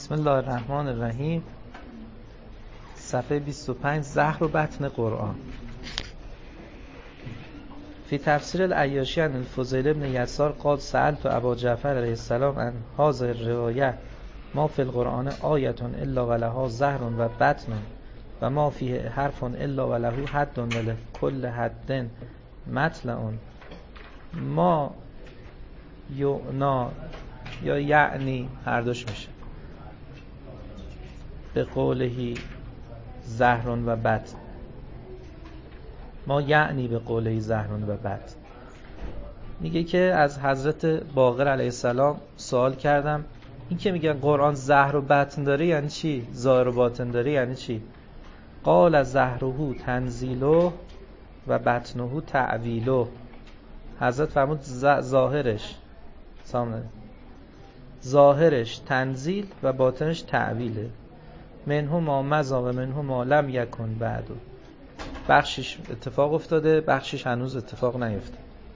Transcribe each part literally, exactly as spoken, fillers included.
بسم الله الرحمن الرحیم. صفحه بیست و پنج، زهر و بطن قرآن. فی تفسیر العیاشی عن الفضیل بن یسار قال سألت ابا جعفر علیه السلام عن هذه الروایه ما فی القرآن آیة الا ولها زهر و بطن و ما فیه حرف الا وله حد ولکل حد مطلع ما یعنا یا یعنی هر دوش میشه به قولهی زهر و بطن. ما یعنی به قولهی زهر و بطن. میگه که از حضرت باقر علیه السلام سوال کردم این که میگن قرآن زهر و بطن داره یعنی چی؟ ظاهر و باطن داره یعنی چی؟ قال زهره تنزیله و بطنه تعویله. حضرت فرمود ظاهرش سامنه ظاهرش تنزیل و باطنش تعویله. منه ما مضا و منه ما لم یکن بعد. بخشش اتفاق افتاده، بخشش هنوز اتفاق نیفتاد.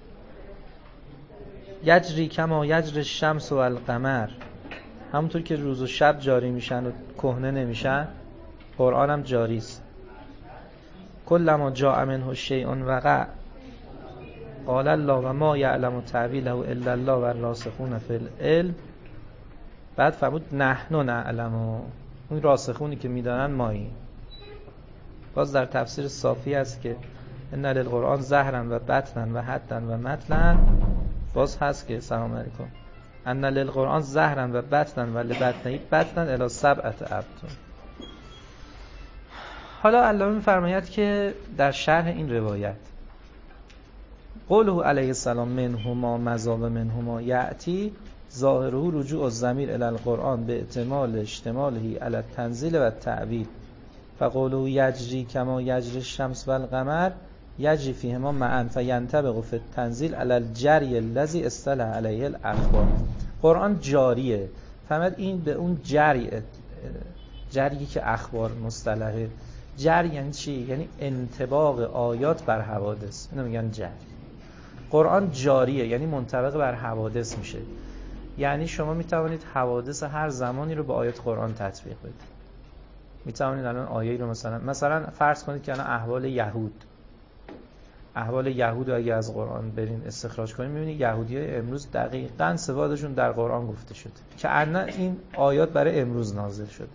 یجری کما یجری الشمس و القمر. همونطور که روز و شب جاری میشن و کهنه نمیشن، قرآن هم جاری است. کلما جاء منه شیء وقع قال الله و ما یعلم تعویله الا الله و الراسخون فی العلم. بعد فرمود نحن نعلم، اون راسخونی که میدانن مایی. باز در تفسیر صافی است که ان للقرآن زهرا و بطنا و حدا و مطلعا. باز هست که سلام علیکم ان للقرآن زهرا و بطنا و لبطنه بطنا الی سبعة ابطن. حالا علامه می‌فرماید که در شرح این روایت قوله علیه السلام منهما مضا و منهما یأتی ظاهره رجوع الضمیر الی القرآن به احتمال اشتماله علی التنزیل و التعویل. فقوله یجری کما یجری الشمس و القمر یجری فیهما معا فینطبق فی التنزیل علی الجری الذی اصطلح علیه الاخبار. قرآن جاریه. فهمید این به اون جری جری که اخبار مصطلحه. جری یعنی چی؟ یعنی انطباق آیات بر حوادث. اینو میگن جری. قرآن جاریه یعنی منطبق بر حوادث میشه. یعنی شما میتوانید حوادث هر زمانی رو به آیات قرآن تطبیق بدید. میتوانید الان آیه‌ای رو مثلا مثلا فرض کنید که الان احوال یهود احوال یهود رو اگه از قرآن برین استخراج کنید میبینید یهودیای امروز دقیقاً صفاتشون در قرآن گفته شده که انا این آیات برای امروز نازل شده.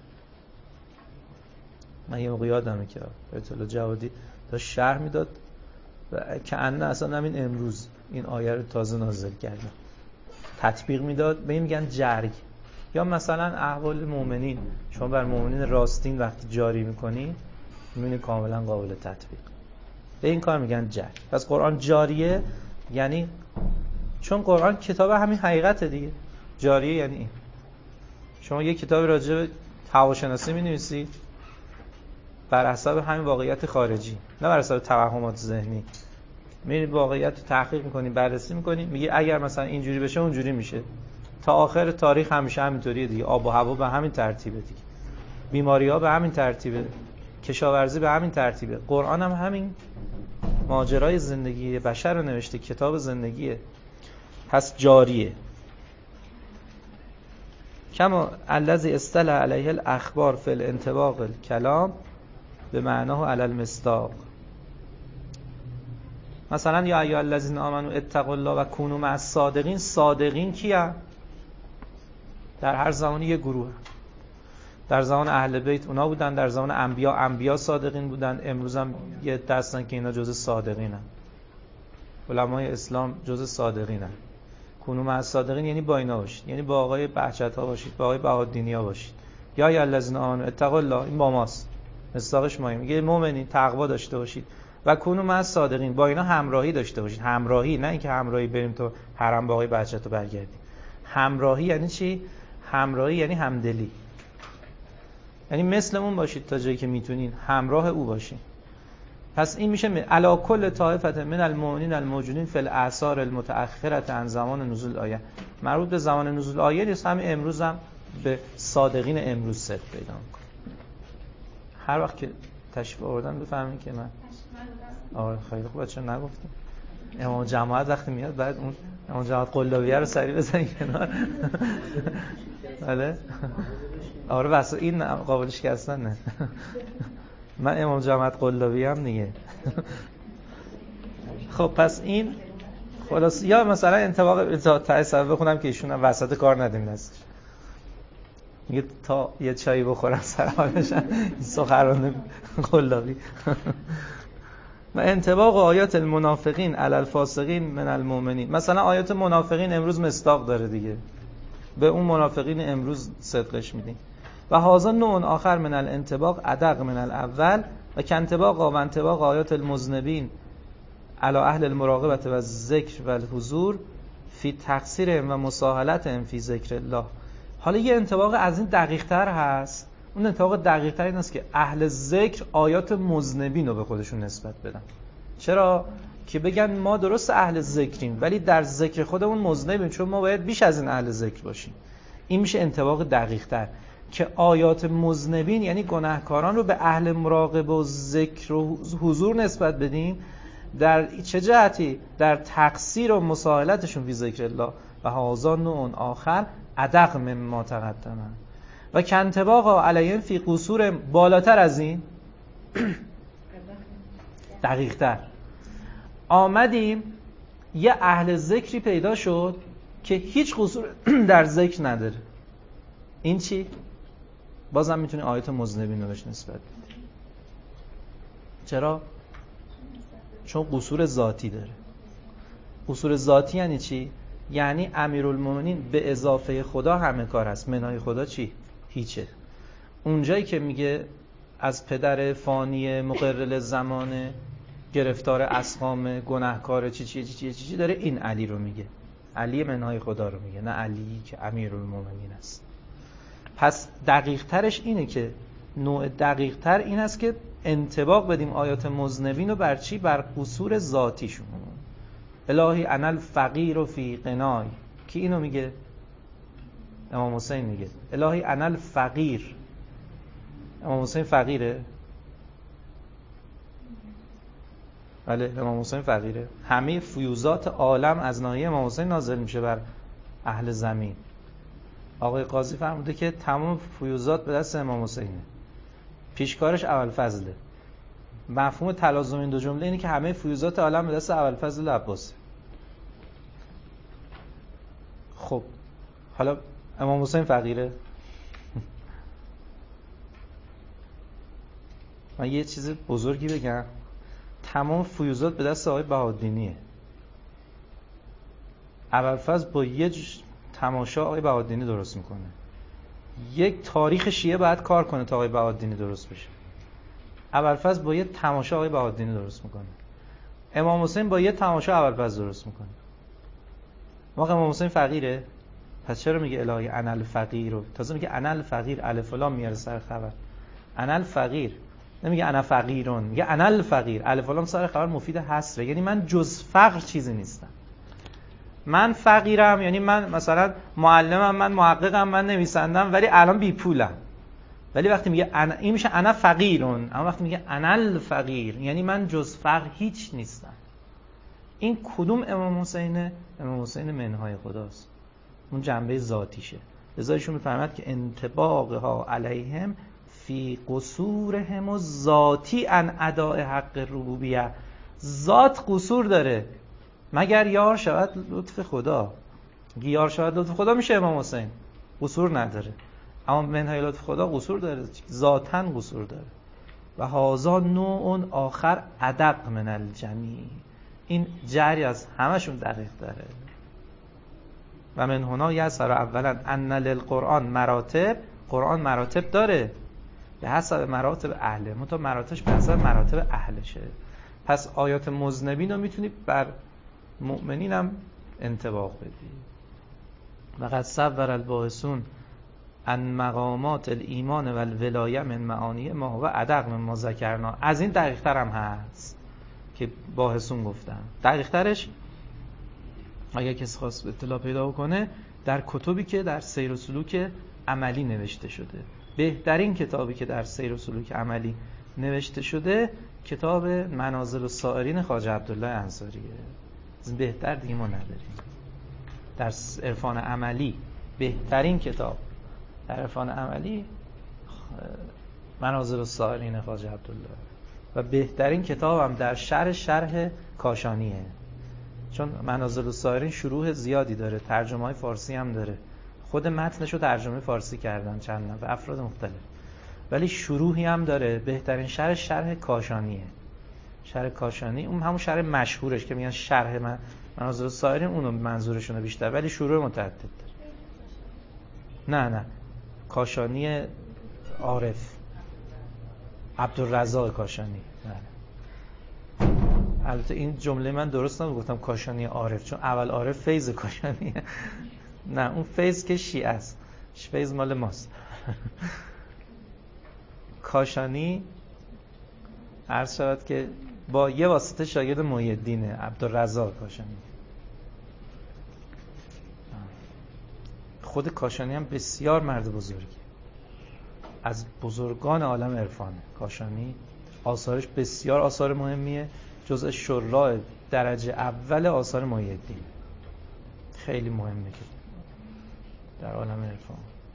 من یه موقع یادمه که آیت الله جوادی داشت شرح میداد و که انا اصلا همین امروز این آیه رو تازه نازل کرده تطبیق میداد. به این میگن جری. یا مثلا احوال مؤمنین، شما بر مؤمنین راستین وقتی جاری میکنی میبینید کاملا قابل تطبیق. به این کار میگن جری. پس قرآن جاریه یعنی چون قرآن کتاب همین حقیقته دیگه. جاریه یعنی این. شما یک کتاب راجع به هواشناسی می‌نویسی بر حسب همین واقعیت خارجی، نه بر حسب توهمات ذهنی. میرید واقعیت رو تحقیق می‌کنی، بررسی می‌کنی، میگی اگر مثلا اینجوری بشه اونجوری میشه. تا آخر تاریخ همیشه همینطوریه دیگه. آب و هوا به همین ترتیبه دیگه. بیماری‌ها به همین ترتیبه. کشاورزی به همین ترتیبه. قرآن هم همین ماجرای زندگی بشر رو نوشته، کتاب زندگیه. پس جاریه. کما الذی اصطلح علیه الاخبار فی الانطباق الکلام به معناه علی المصداق. مثلا یا ایها الذین آمنوا اتقوا الله و کونوا مع الصادقین. صادقین کیه؟ در هر زمانی یه گروه. در زمان اهل بیت اونا بودن، در زمان انبیا انبیا صادقین بودن، امروز هم یه دستن که اینا جزء صادقینن. علمای اسلام جزء صادقینن. کونوا مع الصادقین یعنی با اینا باشید، یعنی با آقای بهجت‌ها باشید، با آقای بهادینیا باشید. یا ایها الذین آمنوا اتقوا الله، این با ماست. مصداقش ماییم. میگه مؤمنین تقوا داشته باشید و کونوا مع الصادقین، با اینا همراهی داشته باشید. همراهی، نه اینکه همراهی بریم تو حرم با آقای بهجت رو برگردیم. همراهی یعنی چی؟ همراهی یعنی همدلی. یعنی مثلمون باشید تا جایی که میتونین، همراه او باشین. پس این میشه علی کل طائفه من المؤمنین الموجودین فی الاعصار المتأخرة عن زمان نزول آیه. مربوط به زمان نزول آیه نیست، همین امروز هم به صادقین امروز صدق پیدا میکنه. هر وقت که تشریف آوردن بفهمین که من آره خیلی خوب چرا نگفتم. امام جماعت وقتی میاد بعد اون امام جماعت قلابیه رو سریع بزنید کنار. بله آره واسه این قابل شکستن نه. من امام جامعه قلابی هم دیگه. خب پس این خلاص، یا مثلا انطباق تا سبب بخونم که ایشون وسط کار ندیم دستش میگه تا یه چایی بخورم سر حالشن این سخران قلابی. و انطباق آیات المنافقین علی الفاسقین من المؤمنین. مثلا آیات منافقین امروز مصداق داره دیگه، به اون منافقین امروز صدقش میدیم. و هذا نوع آخر من الانطباق ادق من الاول و کانطباق و انطباق آیات المذنبین علی اهل المراقبه و الذکر و الحضور فی تقصیر و مساهلت فی ذکر الله. حالا یه انطباق از این دقیق تر هست. اون انطباق دقیق تر این است که اهل ذکر آیات مذنبین رو به خودشون نسبت بدن. چرا؟ که بگن ما درست اهل ذکریم ولی در ذکر خودمون مذنبیم، چون ما باید بیش از این اهل ذکر باشیم. این میشه انطباق دقیق تر که آیات مذنبین یعنی گناهکاران رو به اهل مراقبه و ذکر و حضور نسبت بدیم. در چه جهتی؟ در تقصیر و مساهلتشون فی ذکر الله. و هذا نوع آخر ادق مما تقدم و کانطباق علیهم فی قصور. بالاتر از این دقیق تر آمدیم یه اهل ذکری پیدا شد که هیچ قصور در ذکر نداره. این چی؟ بازم میتونی آیات مذنبین رو بهش نسبت بدی. چرا؟ چون قصور ذاتی داره. قصور ذاتی یعنی چی؟ یعنی امیرالمومنین به اضافه خدا همه کار است، منهای خدا چی؟ هیچه. اونجایی که میگه از پدر فانی مقرر زمانه گرفتار اسقام گناهکار چی چی چی چی چی داره، این علی رو میگه، علی منهای خدا رو میگه، نه علی که امیرالمومنین است. پس دقیق ترش اینه که نوع دقیق تر این است که انطباق بدیم آیات مذنبین رو بر چی؟ بر قصور ذاتیشون. الهی انا الفقیر فی قنای. کی اینو میگه؟ امام حسین میگه الهی انا الفقیر. امام حسین فقیره؟ بله امام حسین فقیره. همه فیوزات عالم از ناحیه امام حسین نازل میشه بر اهل زمین. آقای قاضی فرموده که تمام فیوزات به دست امام حسینه، پیشکارش ابوالفضله. مفهوم تلازم این دو جمله اینه که همه فیوزات عالم به دست ابوالفضل عباسی. خب حالا امام حسین فقیره؟ من یه چیز بزرگی بگم، تمام فیوزات به دست آقای بهاءالدینیه. ابوالفضل با یه تماشا آقای بهاءالدینی درست میکنه. یک تاریخ شیعه باید کار کنه تا آقای بهاءالدینی درست بشه. ابوالفضل با یه تماشا آقای بهاءالدینی درست میکنه. امام حسین با یه تماشا ابوالفضل درست میکنه. واقعا امام حسین فقیره؟ پس چرا میگه الهی انا الفقیر؟ تازه میگه انا الفقیر، الف و لام میاره سر خبر. انا الفقیر، نمیگه انا فقیرون، میگه انا الفقیر. الف و لام سر خبر مفید حصره، یعنی من جز فقر چیزی نیستم. من فقیرم یعنی من مثلا معلمم، من محققم، من نویسندم ولی الان بی پولم. ولی وقتی میگه انا، این میشه انا فقیرون. اما وقتی میگه انا الفقیر یعنی من جز فقر هیچ نیستم. این کدوم امام حسینه؟ امام حسین منهای خداست، اون جنبه ذاتیشه. لذا ایشون میفرماد که انطباقها علیهم فی قصورهم الذاتی عن اداء حق الربوبیه. ذات قصور داره مگر یار شود لطف خدا. یار شود لطف خدا میشه امام حسین، قصور نداره. اما منهای لطف خدا قصور داره، ذاتاً قصور داره. و هذا نوع آخر ادق من الجمیع. این جری از همشون دقیق داره. و من هنا یسر اولا ان للقرآن مراتب. قرآن مراتب داره به حسب مراتب اهله، منتها مراتبش به حسب مراتب اهلشه. پس آیات مذنبین رو میتونی بر مؤمنین هم انطباق بدی. و قد صور الباحثون ان مقامات الایمان و الولایه من معانی ما هو ادق من ما ذکرنا. از این دقیق تر هم هست که باحثون گفتن. دقیق ترش اگر کسی خواست اطلاع پیدا کنه در کتبی که در سیر و سلوک عملی نوشته شده. بهترین کتابی که در سیر و سلوک عملی نوشته شده کتاب منازل السائرین خواجه عبدالله انصاریه. از بهتر دیگه ما نداریم در عرفان عملی. بهترین کتاب در عرفان عملی منازل السائرین خواجه عبدالله و بهترین کتابم در شرح شرح کاشانیه، چون منازل السائرین شروح زیادی داره، ترجمه های فارسی هم داره، خود متنشو ترجمه فارسی کردن چند نفر افراد مختلف، ولی شروحی هم داره. بهترین شرح شرح کاشانیه. شرح کاشانی اون همون شرح مشهورش که میگن شرح من منازل السائرین، اونو منظورشونه بیشتر، ولی شروع متعدد داره. نه نه کاشانی عارف، عبدالرزاق کاشانی. بله. البته این جمله من درست نبود، گفتم کاشانی عارف، چون اول عارف فیض کاشانیه. نه اون فیض که شیعه است، فیض مال ماست. کاشانی عرض شود که با یه واسطه شاگرد محی الدینه، عبدالرزاق کاشانی. خود کاشانی هم بسیار مرد بزرگی، از بزرگان عالم عرفانه. کاشانی آثارش بسیار آثار مهمیه، جزء شراح درجه اول آثار محی الدین، خیلی مهمه که در عالم عرفان.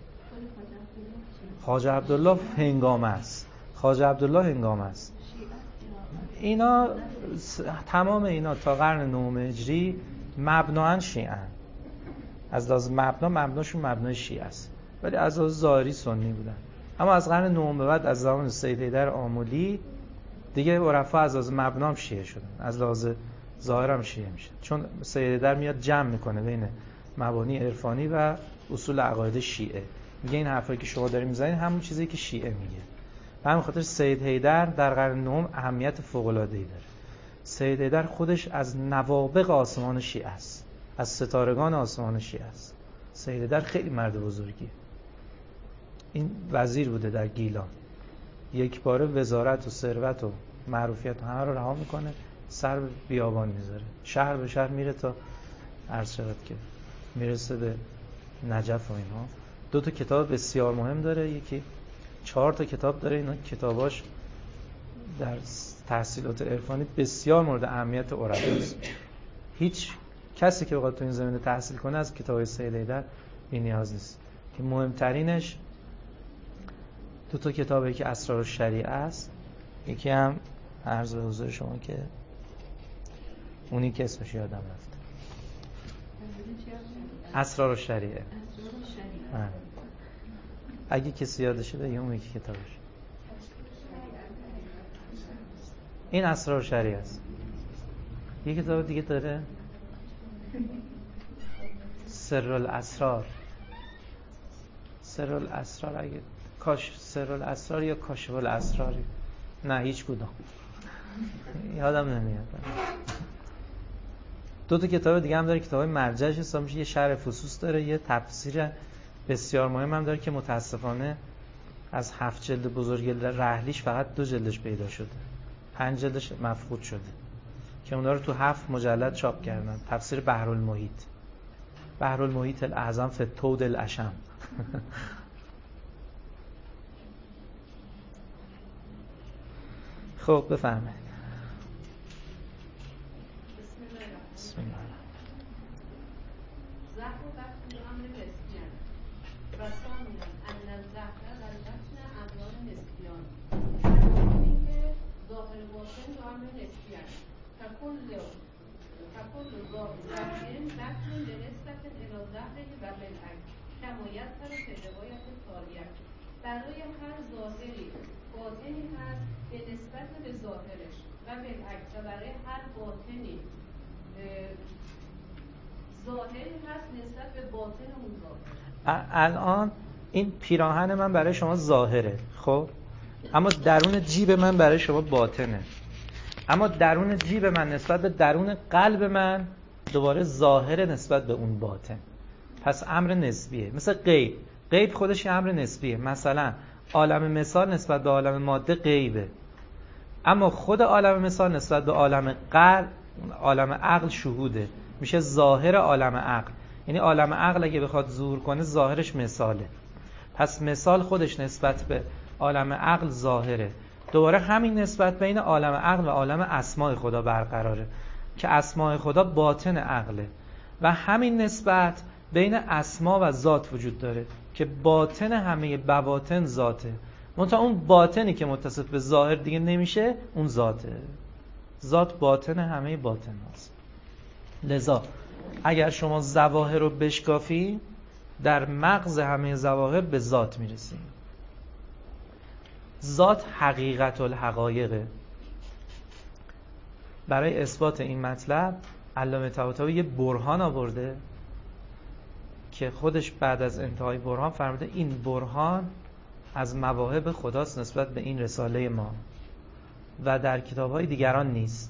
خواجه عبدالله هنگامه است. خواجه عبدالله هنگامه است. اینا تمام اینا تا قرن نهم هجری مبناً شیعه ان. از لحاظ مبنا مبناشون مبنای شیعه است، ولی از لحاظ ظاهری سنی بودن. اما از قرن نهم به بعد، از زمان سید حیدر آملی، دیگه عرفا از لحاظ مبنا هم شیعه شدن، از لحاظ ظاهر هم شیعه میشه، چون سید حیدر میاد جمع میکنه بین مبانی عرفانی و اصول عقاید شیعه. میگه این حرفایی که شما دارین میزنین همون چیزی که شیعه میگه. به همین خاطر سید حیدر در قرن نهم اهمیت فوق‌العاده‌ای داره. سید حیدر خودش از نوابغ آسمان شیعه است، از ستارگان آسمان شیعه است. سید حیدر خیلی مرد بزرگیه. این وزیر بوده در گیلان، یک باره وزارت و ثروت و معروفیت و همه رو رها میکنه، سر به بیابان میذاره، شهر به شهر میره تا عرض شود که میرسه به نجف و اینها. دو تا کتاب بسیار مهم داره، یکی چهار تا کتاب داره. اینا کتاباش در تحصیلات عرفانی بسیار مورد اهمیت عرفاست. هیچ کسی که بخواد تو این زمینه تحصیل کنه از کتاب سید حیدر بی نیاز نیست. که مهمترینش دو تا کتابی که اسرار الشریعه است، یکی هم عرض به حضور شما که اونی که اسمش یادم رفت، اسرار الشریعه. اگه کسی یادشه بگه اون یکی کتابش. این اسرار الشریعه است. یه کتاب دیگه داره، سر الاسرار. سر الاسرار، اگه کاش سر الاسرار یا کاشف الاسرار، نه هیچ کدوم یادم نمیاد. دو تا کتاب دیگه هم داره، کتابای مرجعش حساب میشه. یه شرح فصوص داره، یه تفسیر بسیار مهم هم داره که متاسفانه از هفت جلد بزرگ رحلیش فقط دو جلدش پیدا شده، پنج جلدش مفقود شده، که اونا رو تو هفت مجلد چاپ کردن. تفسیر بحرالمحیط، بحرالمحیط الاعظم فی التود الاشم. خب بفرمایید. بسم الله. برای هر ظاهری باطنی هست به نسبت به ظاهرش و بالعکس، و برای هر باطنی ظاهری هست نسبت به باطن اون ظاهر. الان این پیراهن من برای شما ظاهره، خب، اما درون جیب من برای شما باطنه. اما درون جیب من نسبت به درون قلب من دوباره ظاهره نسبت به اون باطن. پس امر نسبیه. مثل غیب، غیب خودش یه امر نسبیه. مثلا عالم مثال نسبت به عالم ماده غیبه، اما خود عالم مثال نسبت به عالم قلب، عالم عقل شهوده، میشه ظاهر عالم عقل. یعنی عالم عقل اگه بخواد ظهور کنه ظاهرش مثاله، پس مثال خودش نسبت به عالم عقل ظاهره. دوباره همین نسبت بین عالم عقل و عالم اسماء خدا برقراره که اسماء خدا باطن عقله، و همین نسبت بین اسما و ذات وجود داره که باطن همه بواطن ذاته، منتها اون باطنی که متصف به ظاهر دیگه نمیشه اون ذاته. ذات باطن همه باطن هست. لذا اگر شما ظواهر رو بشکافی در مغز همه ظواهر به ذات میرسی. ذات حقیقت الحقایقه. برای اثبات این مطلب علامه طباطبایی یه برهان آورده که خودش بعد از انتهای برهان فرموده این برهان از مواهب خداست نسبت به این رساله ما و در کتاب‌های دیگران نیست.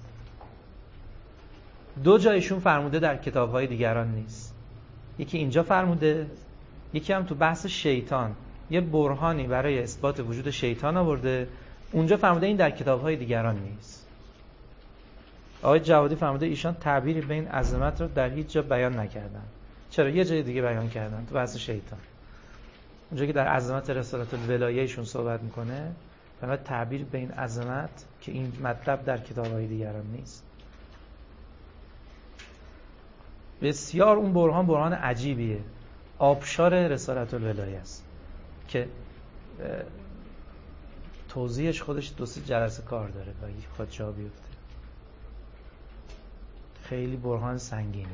دو جایشون فرموده در کتاب‌های دیگران نیست. یکی اینجا فرموده، یکی هم تو بحث شیطان یه برهانی برای اثبات وجود شیطان آورده، اونجا فرموده این در کتاب‌های دیگران نیست. آقای جوادی فرموده ایشان تعبیری به این عظمت رو در هیچ جا بیان نکردن. چرا؟ یه جای دیگه بیان کردن، تو بحث شیطان. اونجا که در عظمت رسالت الولایهشون صحبت میکنه، فقط تعبیر به این عظمت که این مطلب در کتاب‌های دیگران نیست. بسیار اون برهان برهان عجیبیه، آبشار رسالت الولایه است که توضیحش خودش دو سه جلسه کار داره و یک خود جا بیفته. خیلی برهان سنگینیه.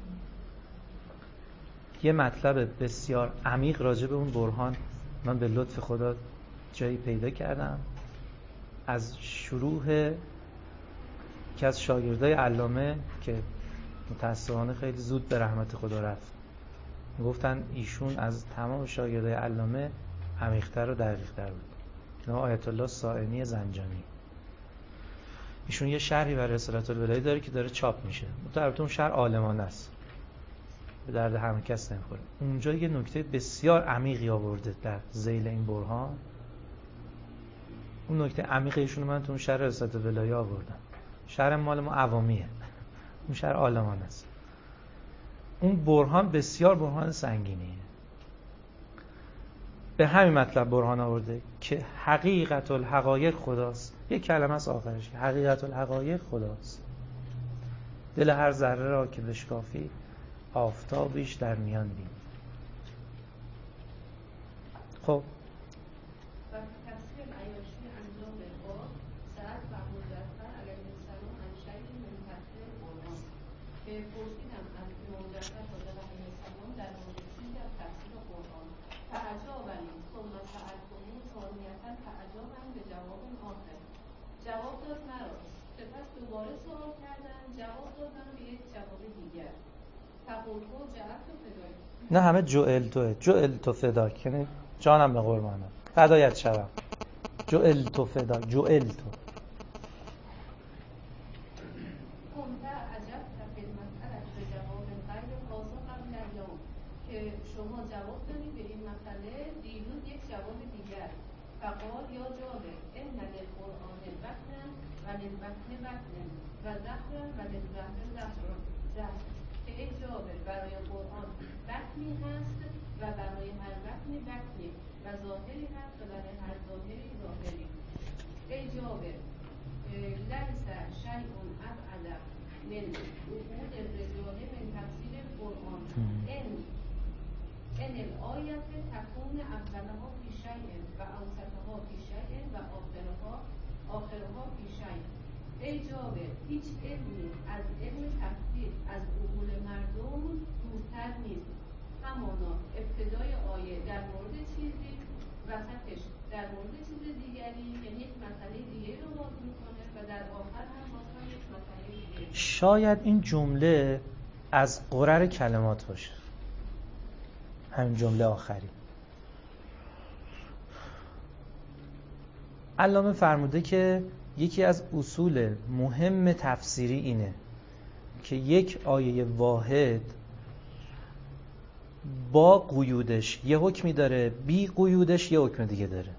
یه مطلب بسیار عمیق راجع به اون برهان من به لطف خدا جایی پیدا کردم از شروع که از شاگردای علامه که متأسفانه خیلی زود به رحمت خدا رفت. گفتن ایشون از تمام شاگردای علامه عمیق‌تر و دقیق‌تر بود. نام آیت الله صائنی زنجانی. ایشون یه شرحی بر رسالت الولایه داره که داره چاپ میشه. البته اون شرح عالمانه است، به درد همه کس نمیخوره. اونجا یه نکته بسیار عمیقی آورده در ذیل این برهان. اون نکته عمیق ایشون من تو اون شرح رسالت الولایه آوردم. شرح مال ما عوامیه، اون شرح عالمانه است. اون برهان بسیار برهان سنگینیه. به همین مطلب برهان آورده که حقیقت الحقایق خداست. یک کلمه است آخرش، حقیقت الحقایق خداست. دل هر ذره را که بشکافی آفتابیش در میان بین. خب جواب داد مرا. سپس دوباره سوال کردن، جواب دادن به یک جواب دیگر. تقولتو جعلت و فداک. نه همه جعل توه. جعل تو فداک یعنی جانم به قربانم، فدایت شوم. جعل تو فداک، جعل تو. کنت عجب تفیل مسئله به جواب غیر خاصا قبل اليوم که شما جواب دادید به این مسئله دیروز یک جواب دیگر. فقال یا جابر ان للقرآن بطنا و للبطن بطن و ظهرا و للظهر ظهر که ای جابر برای قرآن بطنی هست و برای هر بطنی بطنی و ظاهری هست و برای هر ظاهری ظاهری. ای جابر لیس شیء ابعد من عقول الرجال من تفسیر القرآن ان ان الآیت تکون اولها فی شیء و اوسطها فی شیء و آخرها آخرها فی شیء. ای جابر هیچ علمی از علم تفسیر از عقول مردم دورتر نیست. همانا ابتدای آیه در مورد چیزی وسطش در مورد چیز دیگری، یعنی یک مسئله دیگری رو باز میکنه و در آخر هم باز یک مسئله دیگری. شاید این جمله از قرر کلمات باشه، همین جمله آخری. علامه فرموده که یکی از اصول مهم تفسیری اینه که یک آیه واحد با قیودش یه حکمی داره، بی قیودش یه حکم دیگه داره.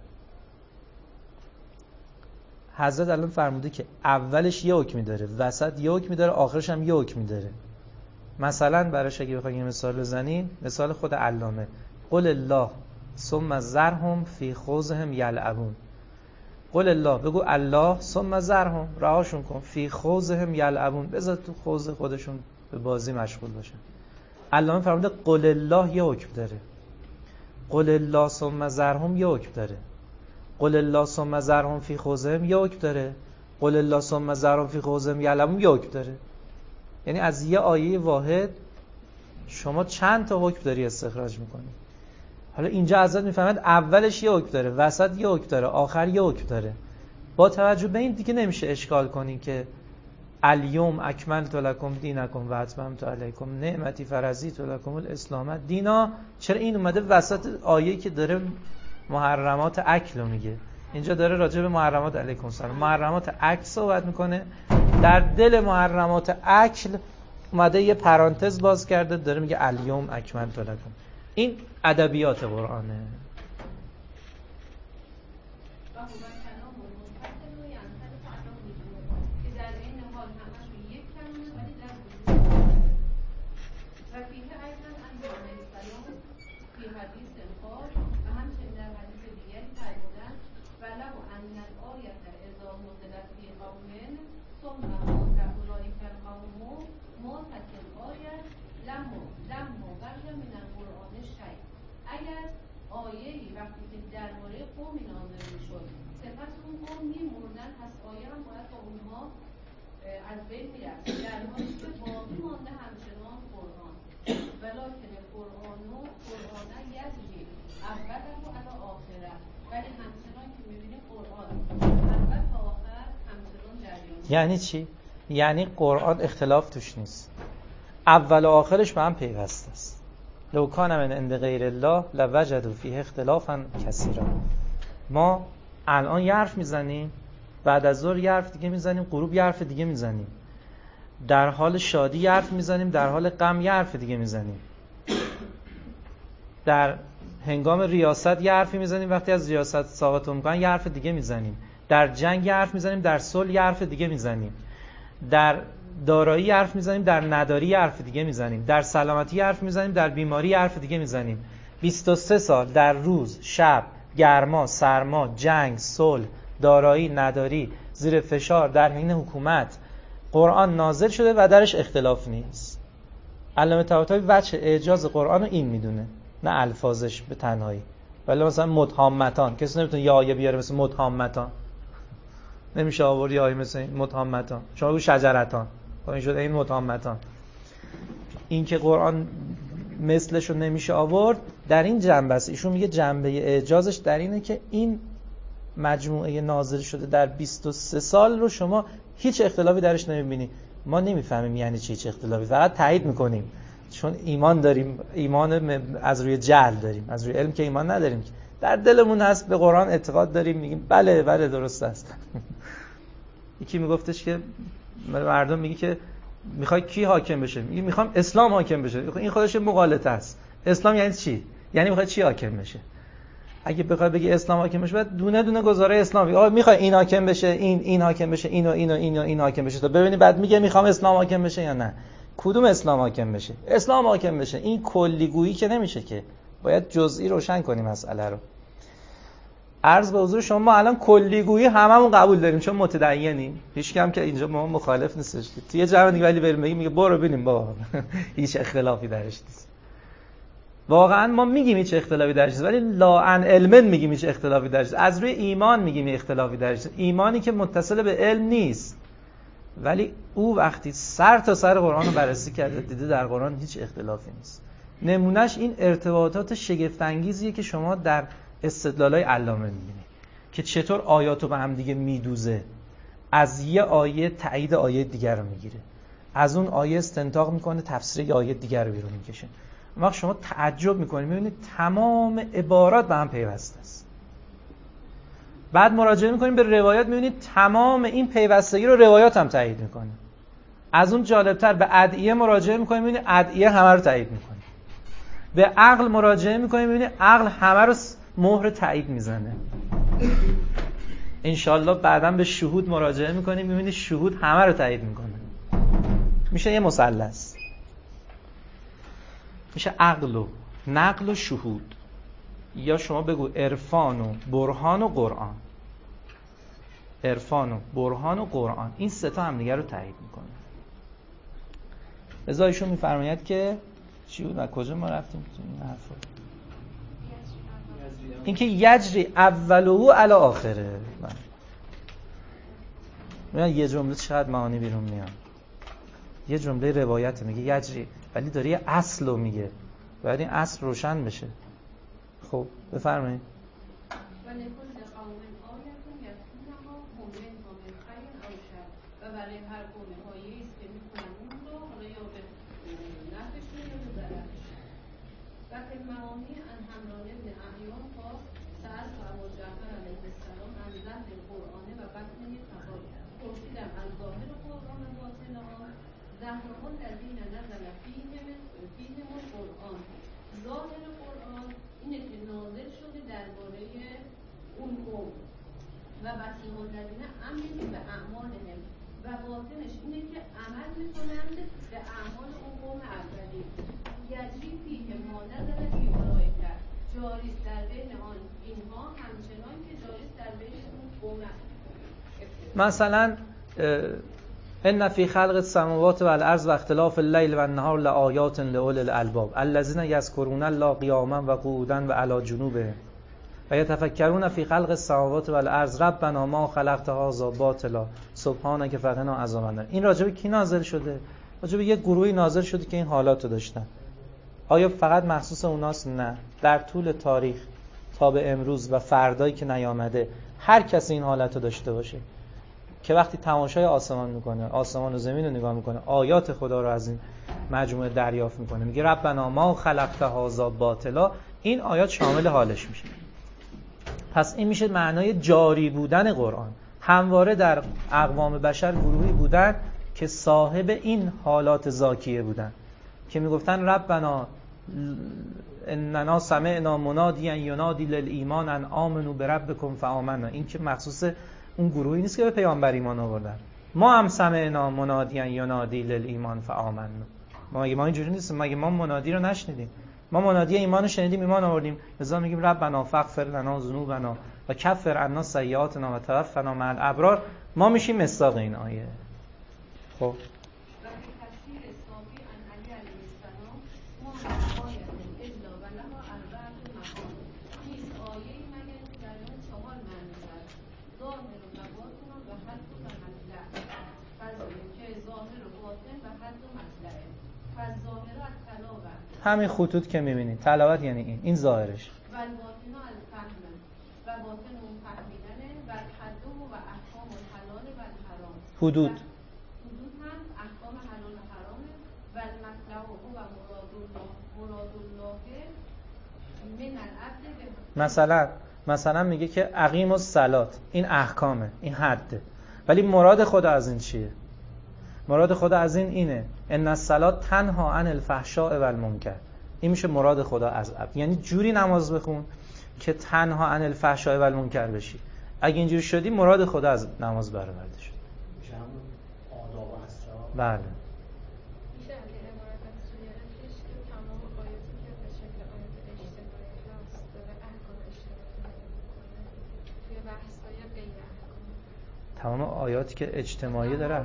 حضرت علامه فرموده که اولش یه حکمی داره، وسط یه حکمی داره، آخرش هم یه حکمی داره. مثلا براش اگه بخوایم یه مثال بزنیم، مثال خود علامه قل الله ثم ذرهم فی خوضهم یلعبون. قل الله، بگو الله ثم ذرهم، رهاشون کن، فی خوضهم یلعبون، بذار تو خوض خودشون به بازی مشغول باشن. علامه فرموده قل الله یه حکم داره، قل الله ثم ذرهم یه حکم داره، قل الله ثم ذرهم فی خوضهم یه حکم داره، قل الله ثم ذرهم فی خوضهم یعلمون یه حکم داره. یعنی از یه آیه واحد شما چند تا حکم داری استخراج میکنی. حالا اینجا ازت میفهمد اولش یه حکم داره، وسط یه حکم داره، آخر یه حکم داره. با توجه به این دیگه نمیشه اشکال کنی که الیوم اکملت لکم دینکم و اتممت علیکم نعمتی فرضیت لکم الاسلام دینا. چرا این اومده وسط آیه‌ای که داره محرمات اکل رو میگه؟ اینجا داره راجع به محرمات علیکم سلام محرمات اکل صحبت میکنه. در دل محرمات اکل اومده یه پرانتز باز کرده، داره میگه الیوم اکملت لکم. این ادبیات قرآنه. یعنی چی؟ یعنی قرآن اختلاف توش نیست، اول و آخرش به هم پیوسته است. لو کان من عند غیر الله لوجدوا فیه اختلافا کثیرا. ما الان یه حرف میزنیم، بعد از ظهر یه حرف دیگه میزنیم، غروب یه حرف دیگه میزنیم، در حال شادی یه حرف میزنیم، در حال غم یه حرف دیگه میزنیم، در هنگام ریاست یه حرفی میزنیم، وقتی از ریاست ساقط میکنن یه حرف دیگه میزنیم، در جنگ یه حرف میزنیم، در صلح یه حرف دیگه میزنیم، در دارایی یه حرف میزنیم، در نداری یه حرف دیگه میزنیم، در سلامتی یه حرف میزنیم، در بیماری یه حرف دیگه میزنیم. بیست و سه سال در روز، شب، گرما، سرما، جنگ، صلح، دارایی، نداری، زیر فشار، در حین حکومت قرآن نازل شده و درش اختلاف نیست. علامه طباطبایی وجه اعجاز قرآن رو این میدونه، نه الفاظش به تنهایی. ولی مثلا مدهامتان کسی نمیتونه یه آیه بیاره مثل مدهامتان، نمیشه آوردی آیه مثل این مدهامتان. شما بگو شجرتان، این شده این مدهامتان. این که قرآن مثلش رو نمیشه آورد در این جنبه است. ایشون میگه جنبه اعجازش در اینه که این مجموعه نازل شده در بیست و سه سال رو شما هیچ اختلافی درش نمیبینی. ما نمیفهمیم یعنی چی هیچ اختلافی، فقط تایید میکنیم چون ایمان داریم، ایمان از روی جهل داریم، از روی علم که ایمان نداریم، در دلمون هست، به قرآن اعتقاد داریم، میگیم بله بله درست است. یکی میگفتش که مردم میگه که میخوای کی حاکم بشه؟ میگه میخوام اسلام حاکم بشه. این خودش مغالطه است. اسلام یعنی چی؟ یعنی میخواد چی حاکم بشه؟ اگه بخوای بگی اسلام حاکم بشه بعد دونه دونه گزاره اسلامی، آقا میخوای این حاکم بشه، این این حاکم بشه، اینو اینو اینو این حاکم بشه، تا ببینی بعد میگه میخوام اسلام حاکم بشه یا نه. کدوم اسلام حاکم بشه؟ اسلام حاکم بشه. این کلیگویی که نمیشه، که باید جزئی روشن کنیم مسئله رو. عرض به حضور شما ما الان کلیگویی هممون قبول داریم چون متدینیم، هیچ کم که اینجا ما مخالف نیستش. تو یه جمع دیگه ولی بریم بگیم میگه برو ببینیم بابا هیچ اختلافی درش نیست. واقعا ما میگیم هیچ اختلافی درش نیست، ولی لا ان علم میگیم هیچ اختلافی درش نیست. از روی ایمان میگیم اختلافی درش نیست، ایمانی که متصل به علم نیست. ولی او وقتی سر تا سر قرآن رو بررسی کرده دیده در قرآن هیچ اختلافی نیست. نمونهش این ارتباطات شگفت انگیزیه که شما در استدلالای علامه می‌بینید که چطور آیاتو به هم دیگه میدوزه، از یه آیه تایید آیه دیگر رو میگیره، از اون آیه استنتاق میکنه تفسیر یه آیه دیگر رو بیرون میکشه. وقت شما تعجب میکنید میبینید تمام عبارات به هم پیوسته است. بعد مراجعه میکنید به روایات میبینید تمام این پیوستگی رو روایات هم تایید میکنه. از اون جالبتر به ادعیه مراجعه میکنید میبینید ادعیه همه رو تایید میکنه. به عقل مراجعه میکنید میبینید عقل همه رو مهر تایید میزنه. انشالله بعداً به شهود مراجعه میکنید میبینید شهود همه رو تایید میکنه. میشه یه مثلث، میشه عقل و نقل و شهود، یا شما بگو عرفان و برهان و قرآن. عرفان و برهان و قرآن، این سه تا هم دیگه رو تایید میکنه. لذا ایشون میفرماید که چی بود و کجا ما رفتیم تو این حرفا؟ اینکه یجری اولو علی آخره. من یه جمله چقدر معانی بیرون میاد. یه جمله روایت میگه یجری، ولی داره یه اصل رو میگه، باید این اصل روشن بشه. خب بفرمایید. و برای هر قوم هایی است که میکنن اون رو حالا یا به نفعشون یا به ضررشون. و که موامی همران ابن احیان خواست سأل و ابو جعفر علیه السلام عن ظهر القرآن و بطن فقال پرسیدم از ظاهر قرآن و باطن آن. ظهر الذین نزل فیهم فیهم القرآن، ظاهر قرآن اینه که نازل شده درباره اون قوم، و بطن الذین عملوا به اعمالهم، و باطنش اینه که عمل میکنند به اعمال اون قوم اولی. یجری فیه ما نزل فی اولئک، جاری است در بین آن اینها همچنان که جاری است در بین اون قوم. مثلا ان فی خلق السماوات والارض و اختلاف اللیل و النهار لآیات لأولی الالباب الذین یذکرون الله قیاما و قعودا و علی جنوبهم و یتفکرون فی خلق السماوات والارض ربنا ما خلقت هذا باطلا سبحانک فقنا عذاب النار. این راجع به کی نازل شده؟ راجع به یک گروهی نازل شده که این حالاتو داشتن. آیا فقط مخصوص اوناست؟ نه. در طول تاریخ تا به امروز و فردایی که نیامده هر کسی این حالتو داشته باشه که وقتی تماشای آسمان میکنه، آسمان و زمین رو نگاه میکنه، آیات خدا رو از این مجموعه دریافت میکنه، میگه ربنا ما خلقت هذا باطلا، این آیات شامل حالش میشه. پس این میشه معنای جاری بودن قرآن. همواره در اقوام بشر گروهی بودن که صاحب این حالات ذاکیه بودن که میگفتن ربنا اننا سمعنا منادیا ینادی للایمان ان آمنوا بربکم فآمنا. این که مخصوص اون گروهی نیست که به پیامبر ایمان آوردن. ما هم سمعنا منادیا ینادی للایمان فآمنا. ما مگه ما اینجوری نیستیم؟ مگه ما منادی رو نشنیدیم؟ ما منادی ایمان رو شنیدیم، ایمان آوردیم. لذا میگیم ربنا فاغفر لنا ذنوبنا و کفر عنا سیئاتنا و توفنا مع الابرار. ما میشیم مصداق این آیه. خب همین خطوط که میبینید تلاوت یعنی این این ظاهرش و باطن الفهم و باطن اون فهمیدنه و حد و احکام الحلال و الحرام. حدود حدود هم احکام حلال و حرامه و المطلع و مراد الله مراد الله من العبد. مثلا مثلا میگه که اقیم الصلات، این احکامه، این حده، ولی مراد خدا از این چیه؟ مراد خدا از این اینه ان الصلات تنها عن الفحشاء و المنکر. این میشه مراد خدا از عبد. یعنی جوری نماز بخون که تنها عن الفحشاء و المنکر بشی. اگه اینجوری شدی مراد خدا از نماز برآورده شد. میشه همون آداب و اسرار. بله. میشه اگه عبارت از سویرش که تمام آیاتی که به شکل آیات اجتماعی هست داره احکام اجتماعی میکنه توی بحث‌های غیر احکام. تمام آیاتی که اجتماعی داره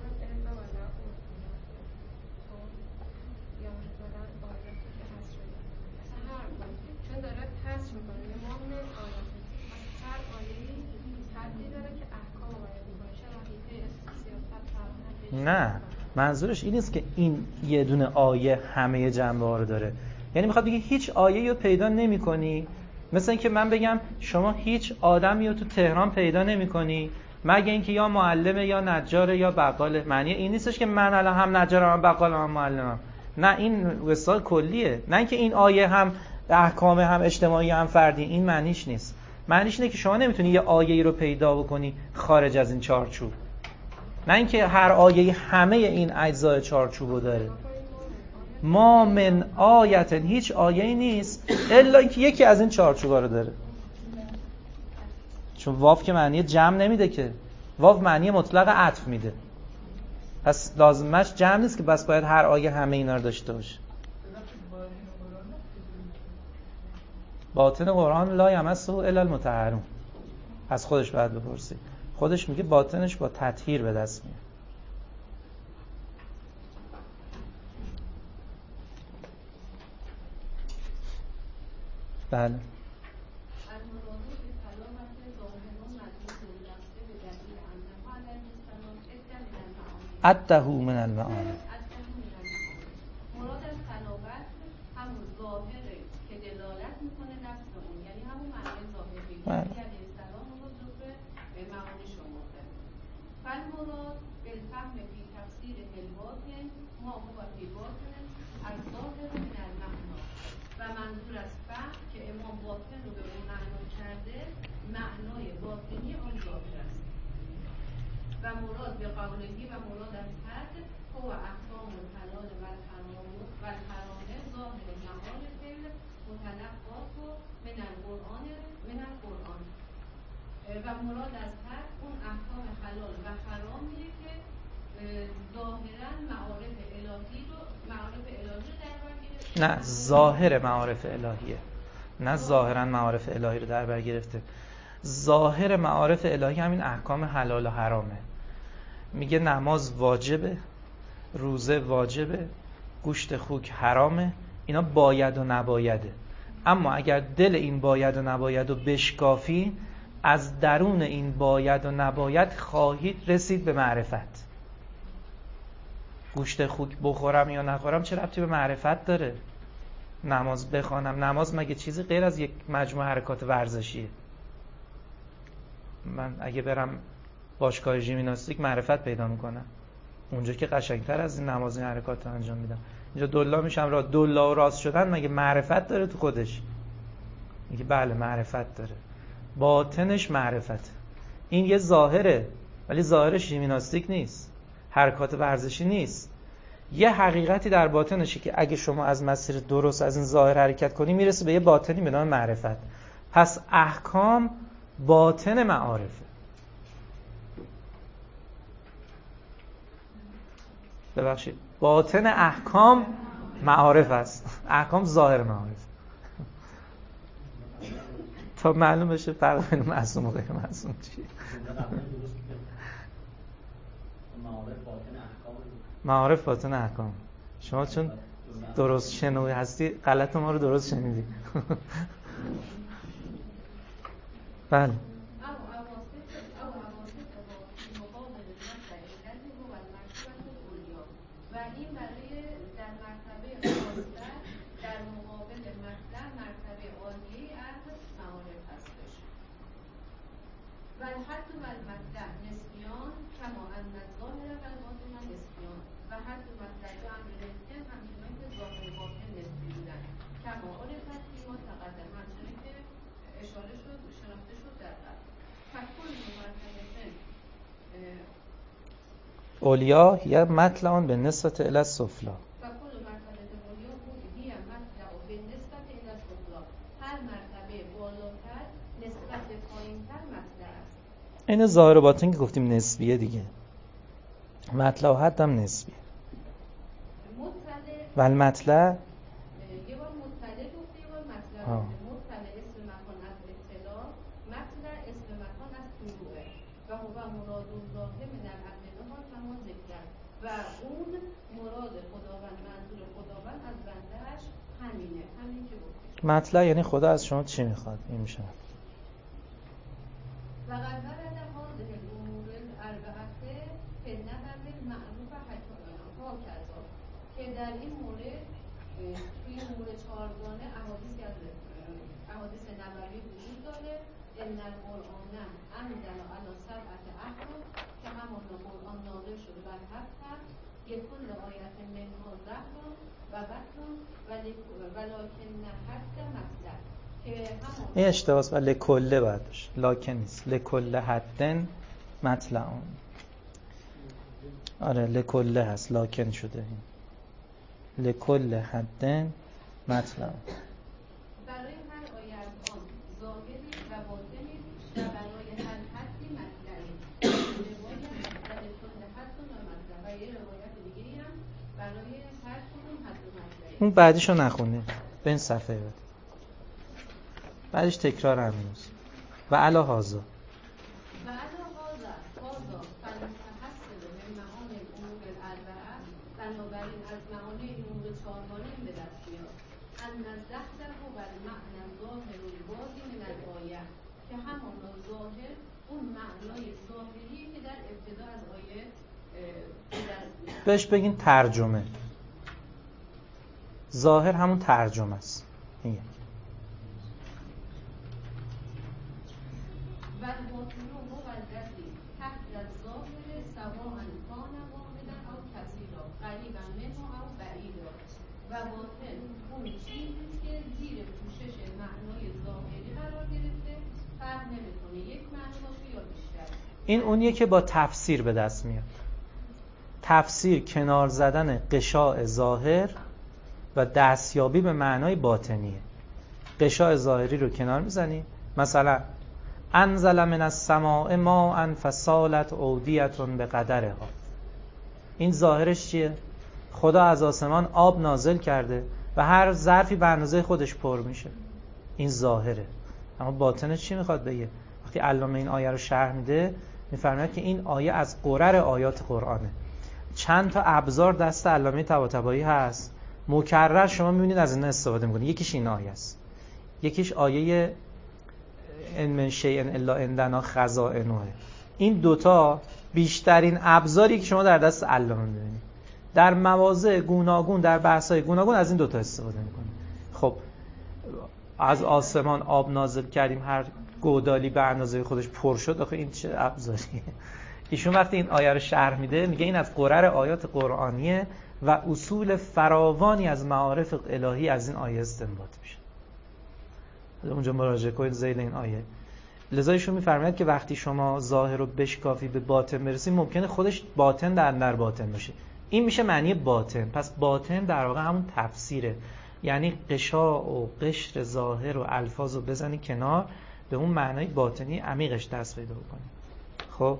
نه، منظورش این نیست که این یه دونه آیه همه جنبه ها رو داره. یعنی میخواد بگه هیچ آیه‌ای رو پیدا نمی‌کنی، مثلا اینکه من بگم شما هیچ آدمی رو تو تهران پیدا نمی‌کنی مگه اینکه یا معلمه یا نجاره یا بقاله. معنی این نیستش که من الان هم نجارم هم بقالم هم معلمم. نه، این وسایل کلیه. نه اینکه این آیه هم احکام هم اجتماعی هم فردی. این معنیش نیست. معنیش اینه که شما نمیتونی یه آیه‌ای رو پیدا بکنی خارج از این چارچوب. نه اینکه هر آیه همه این اجزای چارچوبو داره. ما من آیت، هیچ آیه‌ای نیست الا اینکه یکی از این چارچوبا رو داره. چون واو که معنی جمع نمیده که، واو معنی مطلق عطف میده. پس لازمش جمع نیست که بس باید هر آیه همه اینا رو داشته باشه. باطن قرآن لا یمسه الا المطهرون. از خودش باید بپرسی. خودش میگه باطنش با تطهیر به دست میاد. بله. عده من المعانی. مراد از تلاوت همون ظاهره که دلالت میکنه نفس اون، یعنی همون معنی ظاهری که علیه السلام رو جزء معانی شمرده. فالمراد بالفهم فی تفسیر الباطن ما هو فی باطن از ظاهر من المعنا، و منظور از فهم که امام باطن رو به اون معنا کرده معنای باطنی آن ظاهر است. و مراد به قولهی و مراد از حد هو احکام الحلال و الحرام و الحرام ظاهر معارف متنقات من القرآن من القرآن. و مراد از حد اون احکام حلال و حرامیه که ظاهرا معارف الهی رو معارف الهی رو در بر گرفته. نه، ظاهر معارف الهیه، نه ظاهرا معارف الهی رو در بر گرفته. ظاهر معارف الهی همین احکام حلال و حرامه. میگه نماز واجبه، روزه واجبه، گوشت خوک حرامه، اینا باید و نبایده. اما اگر دل این باید و نباید رو بشکافی، از درون این باید و نباید خواهید رسید به معرفت. گوشت خوک بخورم یا نخورم چه ربطی به معرفت داره؟ نماز بخوانم، نماز مگه چیزی غیر از یک مجموعه حرکات ورزشیه؟ من اگه برم باشگاه ژیمناستیک معرفت پیدا میکنم، اونجا که قشنگتر از این نماز این حرکات رو انجام میدم. اینجا دلا میشم را دلا و راست شدن مگه معرفت داره تو خودش؟ میگه بله معرفت داره، باطنش معرفت. این یه ظاهره، ولی ظاهرش ژیمناستیک نیست، حرکات ورزشی نیست. یه حقیقتی در باطنشه که اگه شما از مسیر درست از این ظاهر حرکت کنی میرسه به یه باطنی به نام معرفت. پس احکام باطن معارفه. ببخشید، باطن احکام معارف است، احکام ظاهر معارف. تا معلوم بشه فرق بین معصوم و غیر معصوم چیه. معارف باطن احکام. شما چون درست شنوی هستی غلط ما رو درست شنیدی. بله. و این برای در مرتبه خاص‌تر در مقابل مطلع مرتبه عالیه از معارف هستش. و الحد و المطلع نسبیان کما ان الظاهر و الباطن نسبیان. و حد و مطلع دو امر نسبیان همچنان که ظاهر و باطن نسبی بودن. کما عرفت فیما تقدم، همچنان که اشاره شد شناخته شد در قبل. فکل مرتبه اولیا یا مطلع به نسبت الی السفلی. و کل مرتبه اولیا هی مطلع به نسبت الی السفلی. هر مرتبه بالاتر نسبت به پایین‌تر مطلع است. این ظاهر و باطن که گفتیم نسبیه دیگه. مطلع و حد هم نسبیه. مطلع و المطلع یه بار مطلع گفته یه بار مطلع گفته. مطلع اسم مکان از اطلاع، مطلع اسم مکان از طلوعه. و هو مراد الله من الابنها کما ذکر. و اون مراد خداوند، منظور خداوند از بندهش همینه، همین که گفته. مطلع یعنی خدا از شما چی میخواد؟ این میشه. و قد ورد هذه الامور الاربعه فی النبر المعروف هکذا، که در این مورد توی امور چهارگانه احادیثی از احادیث نبوی وجود داره. ان القرآن انزل علی سبعة احرف، که همان قرآن نازل شده بر هفت حرف. یکل آیت منها ظهر و بطن ولکن حد مطلع، که همون این اشتباس و لکله باید باشه، لاکن نیست. لکله حدن مطلعون. آره لکله هست، لاکن شده این. لکله حدن مطلعون. برای هر آیه از آن ظاهری و باطنی و برای هر حدی مطلعی. روایت و لکل حد و مطلع. و یه روایت دیگری هم برای هر کدوم حد و مطلعی. اون بعدیشو نخونی به این صفحه بعد. بعدش تکرار همینوست. و علا هازا و علا هازا هازا فلمتحصل من معانی الامور الاربعه، بنابراین از معانی امور چهارگانه این به دست بیاد. ان الظهر هو المعنى الظاهر الباطن من الآیه، که همان ظاهر اون معنای ظاهری که در ابتدا از آیه بهش بگین ترجمه. ظاهر همون ترجمه است. این این اونیه که با تفسیر به دست میاد. تفسیر کنار زدن غشاء ظاهر و دستیابی به معنای باطنیه. غشاء ظاهری رو کنار میزنی، مثلا انزل من السماء ماء فسالت اودیة بقدرها. این ظاهرش چیه؟ خدا از آسمان آب نازل کرده و هر ظرفی به اندازه خودش پر میشه. این ظاهره. اما باطنش چی میخواد بگه؟ وقتی علامه این آیه رو شرح میده میفرماید که این آیه از قرر آیات قرآنه. چند تا ابزار دست علامه طباطبایی هست، مکرر شما میبینید از این استفاده میکنید. یکیش این آیه است، یکیش آیه ان من شیء الا عندنا خزائنه. این دوتا بیشترین ابزاری که شما در دست علامه میبینید. در مواضع گوناگون، در بحث‌های گوناگون از این دوتا استفاده میکنید. خب از آسمان آب نازل کردیم، هر گودالی به اندازه خودش پر شد. آخه این چه ابزاریه؟ ایشون وقتی این آیه رو شرح میده میگه این از قرر آیات قرآنیه و اصول فراوانی از معارف الهی از این آیه استنباط میشه. اونجا مراجعه کنید ذیل این آیه. لذا ایشون میفرماید که وقتی شما ظاهر رو بشکافی به باطن برسی ممکنه خودش باطن در در باطن باشه. این میشه معنی باطن. پس باطن در واقع همون تفسیره، یعنی قشا و قشر ظاهر و الفاظ رو بزنی کنار، به اون معنای باطنی عمیقش دست پیدا کنی. خب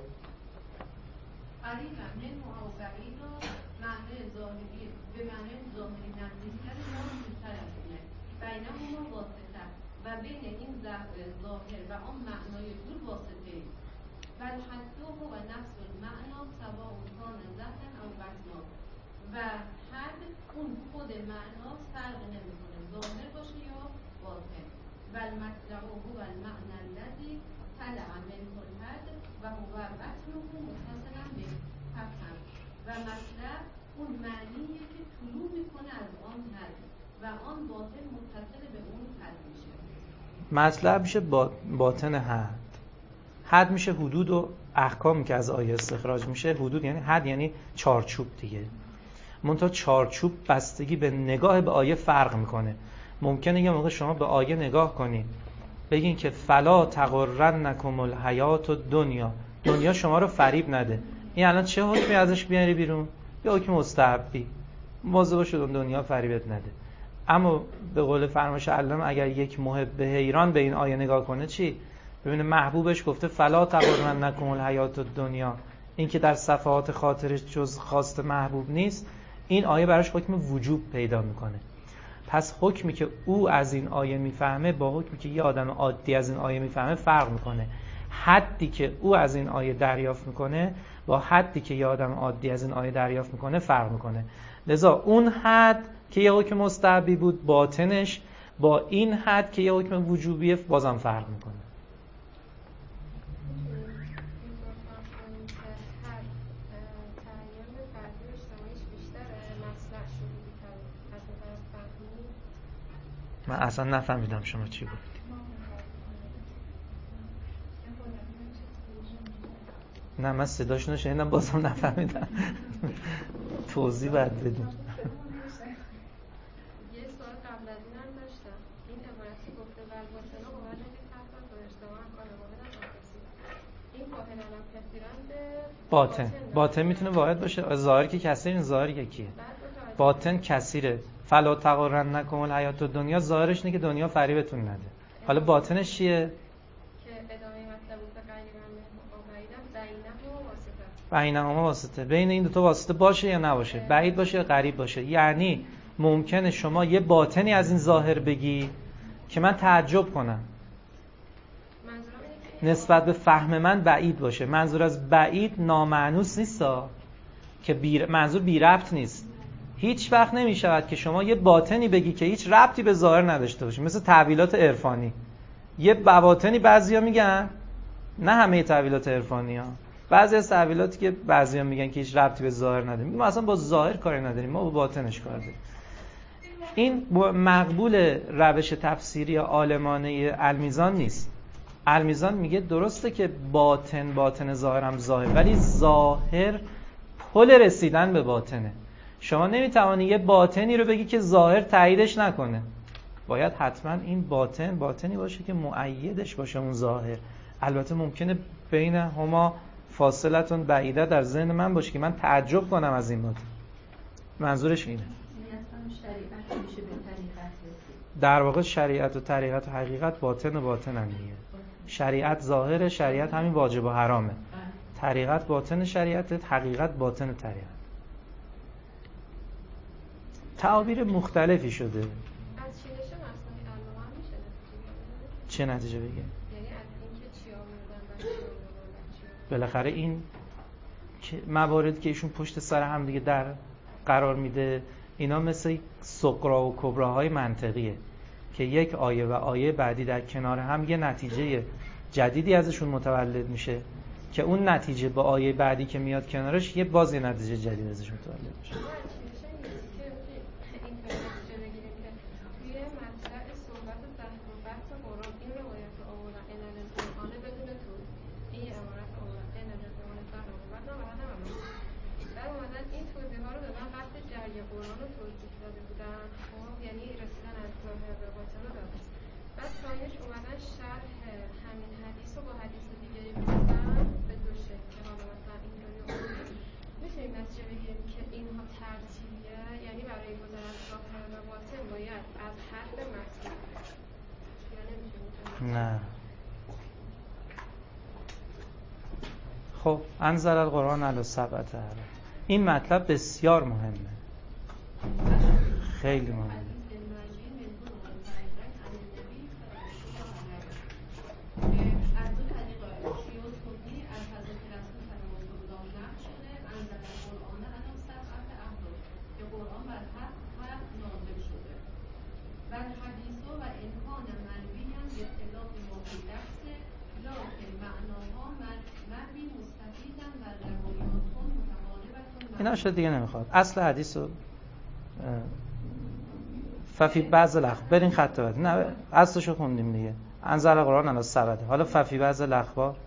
و حد اون خود معنا فرق نمیکنه ظاهر باشه یا باطن. و المطلع هو المعنى الذي طلع منه الحد و هو بطنه متصلا به فهم. و مطلع اون معنیه که طلوع میکنه از آن حد و آن باطن متصل به اون حد میشه. مطلع میشه باطن حد. حد میشه حدود و احکامی که از آیه استخراج میشه. حدود یعنی حد، یعنی چارچوب دیگه. منتها چارچوب بستگی به نگاه به آیه فرق میکنه. ممکنه یه موقع شما به آیه نگاه کنین بگین که فلا تغرنکم الحیات الدنیا، دنیا شما رو فریب نده. این الان چه حکمی ازش بیاری بیرون؟ یه حکم مستحبی، مواظب باش دنیا فریبت نده. اما به قول فرمایش علامه اگر یک محب حیران به این آیه نگاه کنه چی؟ ببینه محبوبش گفته فلا تغرنکم الحیات الدنیا، این که در صفحات خاطرش جز خواست محبوب نیست، این آیه براش حکم وجوب پیدا میکنه. پس حکمی که او از این آیه میفهمه با حکمی که یه آدم عادی از این آیه میفهمه فرق میکنه. حدی که او از این آیه دریافت میکنه با حدی که یه آدم عادی از این آیه دریافت میکنه فرق میکنه. لذا اون حد که یه حکم مستحبی بود باطنش با این حد که یه حکم وجوبیه بازم فرق میکنه. من اصلا نفهمیدم شما چی گفتید. نه من صداشون رو شنیدم بازم نفهمیدم. توضیح باید بدیم. یه سوال قبل از این هم داشتم. این عبارتی گفته والباطنه واحد کثرت و اجتماع کار واحد کثیر. این واحد الان کثیران به باطن. باطن میتونه واحد باشه. ظاهر که کثیر، این ظاهر یکیه. باطن کثیره. فلا تغرنکم الحیات الدنیا ظاهرش اینه که دنیا فریبتون نده. حالا باطنش چیه؟ که ادامه مطلب بود غیرا بینهما واسطه. بینهما واسطه. بین این دو تا واسطه باشه یا نباشه، بعید باشه یا قریب باشه. یعنی ممکنه شما یه باطنی از این ظاهر بگی که من تعجب کنم، نسبت به فهم من بعید باشه. منظور از بعید نامعنوس نیستا، که بی... منظور بی ربط نیست. هیچ وقت نمی شود که شما یه باطنی بگی که هیچ ربطی به ظاهر نداشته باشه، مثل تعبیلات عرفانی. یه بواطنی بعضیا میگن، نه همه تعبیلات عرفانی ها، بعضی از تعبیراتی که بعضیا میگن که هیچ ربطی به ظاهر نداره، ما اصلا با ظاهر کاری نداریم، ما با باطنش کار داریم. این مقبول روش تفسیری عالمانه المیزان نیست. المیزان میگه درسته که باطن باطن ظاهرم ظاهر، ولی ظاهر پل رسیدن به باطنه. شما نمیتوانی یه باطنی رو بگی که ظاهر تاییدش نکنه، باید حتما این باطن باطنی باشه که مؤیدش باشه اون ظاهر. البته ممکنه بین هما فاصلتون بعیده در ذهن من باشه که من تعجب کنم از این باطن. منظورش اینه. در واقع شریعت و طریقت و حقیقت باطن و باطن هم دیگه. شریعت ظاهر، شریعت همین واجب و حرامه. طریقت باطن شریعت، حقیقت باطن طریقت. تعابیر مختلفی شده. از چینش مصنوعی علامه هم میشه نتیجه چه نتیجه بگه؟ یعنی از اینکه چی آوردن و چی آوردن. بالاخره این مواردی که ایشون پشت سر هم دیگه در قرار میده، اینا مثل صغرا و کبراهای منطقیه که یک آیه و آیه بعدی در کنار هم یه نتیجه جدیدی ازشون متولد میشه که اون نتیجه با آیه بعدی که میاد کنارش یه باز یه نتیجه جدید ازش متولد میشه. نه. خب انزل القرآن علی سبعة احرف، این مطلب بسیار مهمه، خیلی مهمه. اینا شد دیگه نمیخواد. اصل حدیث رو ففی بعض الاخبار برین خط بعد، نه اصلشو خوندیم دیگه. انزل القرآن علی سبعة، حالا ففی بعض الاخبار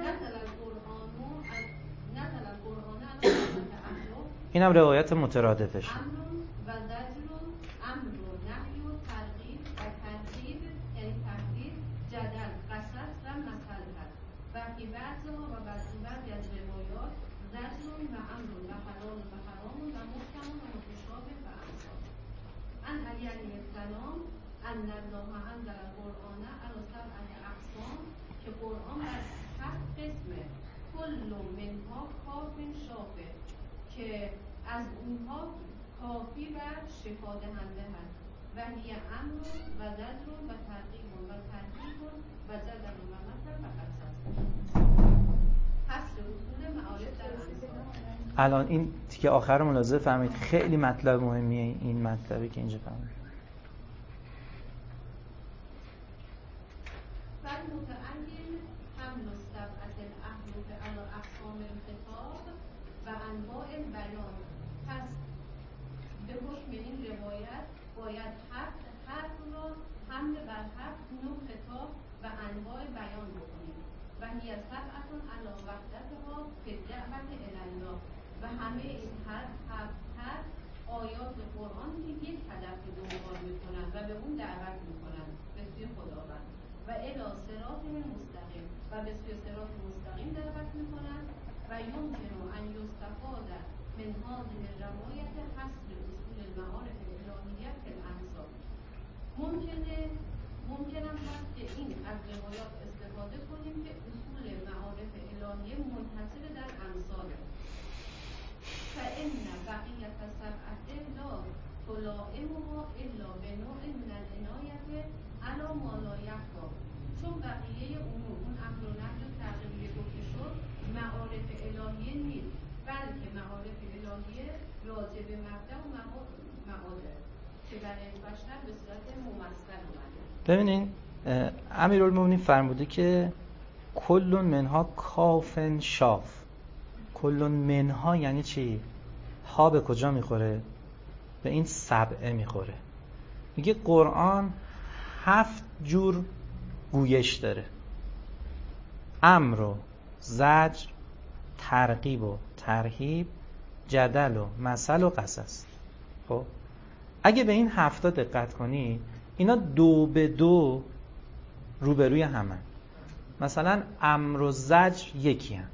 اینم روایت مترادفش. که از اونها کافی و شفا دهنده هست و هی امر و زجر و ترغیب و ترهیب و جدل و مثل و قصص. حصر اصول معارف در انسان. الان این تیکه آخر ملاحظه فهمید، خیلی مطلب مهمیه این مطلبی که اینجا فهمید. فالمتعین حمل السبعة الاحرف علی اقسام الخطاب و انواع بیان. پس به حکم این روایت باید حرف حرف را حمل بر حرف نوع خطاب و انواع بیان بکنیم و هی سبعة علی وحدتها فی الدعوة الی الله، و همه این حرف حرف حرف آیات قرآن که یک هدف دنبال میکنند و به اون دعوت میکنند به سوی خداوند و الی صراط مستقیم و به سوی صراط مستقیم دعوت میکنند و یمکن ان یستفاد من هذه الروایت حصر اصول المعارف الالهیه فی الامثال. ممکنه ممکن هست که این از روایات استفاده کنیم که اصول معارف الهیه منحصر در امثال، فان بقیه سبعه لا تلائمها الا بنوع من العنایه علی ما لا یخفی، چون بقیه امور اون امر و نهی و تغییر گفته شد معارف الهیه نیست، بلکه معارف الهیه راجع به مبدأ و معادن که برای بشر به صورت ممثل اومده. ببینین امیرالمومنین فرموده که کل منها کافن شاف، کلون منها یعنی چی؟ ها به کجا میخوره؟ به این سبعه میخوره. میگه قرآن هفت جور گویش داره: امر و زجر، ترغیب و ترهیب، جدل و مثل و قصص. خب اگه به این هفتا دقت کنی، اینا دو به دو روبروی همن. مثلا امر و زجر یکی هم.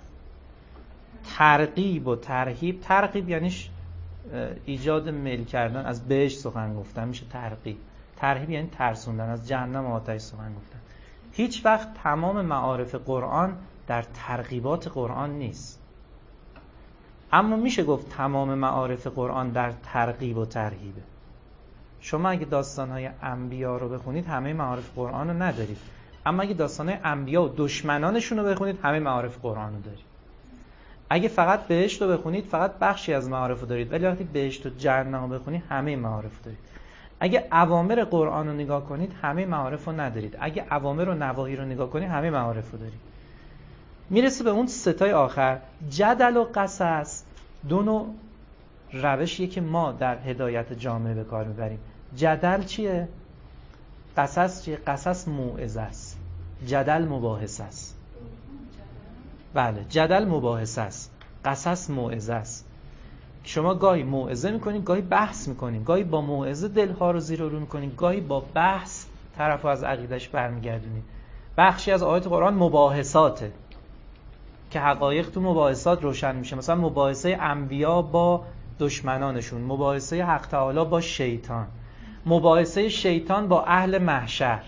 ترغیب و ترهیب، ترغیب یعنی ایجاد میل کردن از بهشت سخن گفتن، میشه ترغیب. ترهیب یعنی ترسوندن، از جهنم و آتش سخن گفتن. هیچ وقت تمام معارف قرآن در ترغیبات قرآن نیست، اما میشه گفت تمام معارف قرآن در ترغیب و ترهیبه. شما اگه داستانهای انبیا رو بخونید همه معارف قرآن رو ندارید، اما اگه داستانهای انبیا و دشمنانشون رو بخونید همه معارف قرآن رو دارید. اگه فقط بهشت رو بخونید فقط بخشی از معارف رو دارید، ولی وقتی بهشت و جهنم رو بخونید همه معارف رو دارید. اگه اوامر قرآن رو نگاه کنید همه معارف رو ندارید، اگه اوامر و نواهی رو نگاه کنید همه معارف رو دارید. میرسه به اون ستای آخر، جدل و قصص. دو نوع روشیه که ما در هدایت جامعه به کار میبریم. جدل چیه؟ قصص چیه؟ قصص موعظه است، جدل مباحثه است. بله، جدل مباحثه است، قصص موعظه است. شما گاهی موعظه میکنید، گاهی بحث میکنید، گاهی با موعظه دلها رو زیر و رو میکنید، گاهی با بحث طرف از عقیدش برمیگردونید. بخشی از آیات قرآن مباحثاته که حقایق تو مباحثات روشن میشه، مثلا مباحثه انبیا با دشمنانشون، مباحثه حق تعالی با شیطان، مباحثه شیطان با اهل محشر.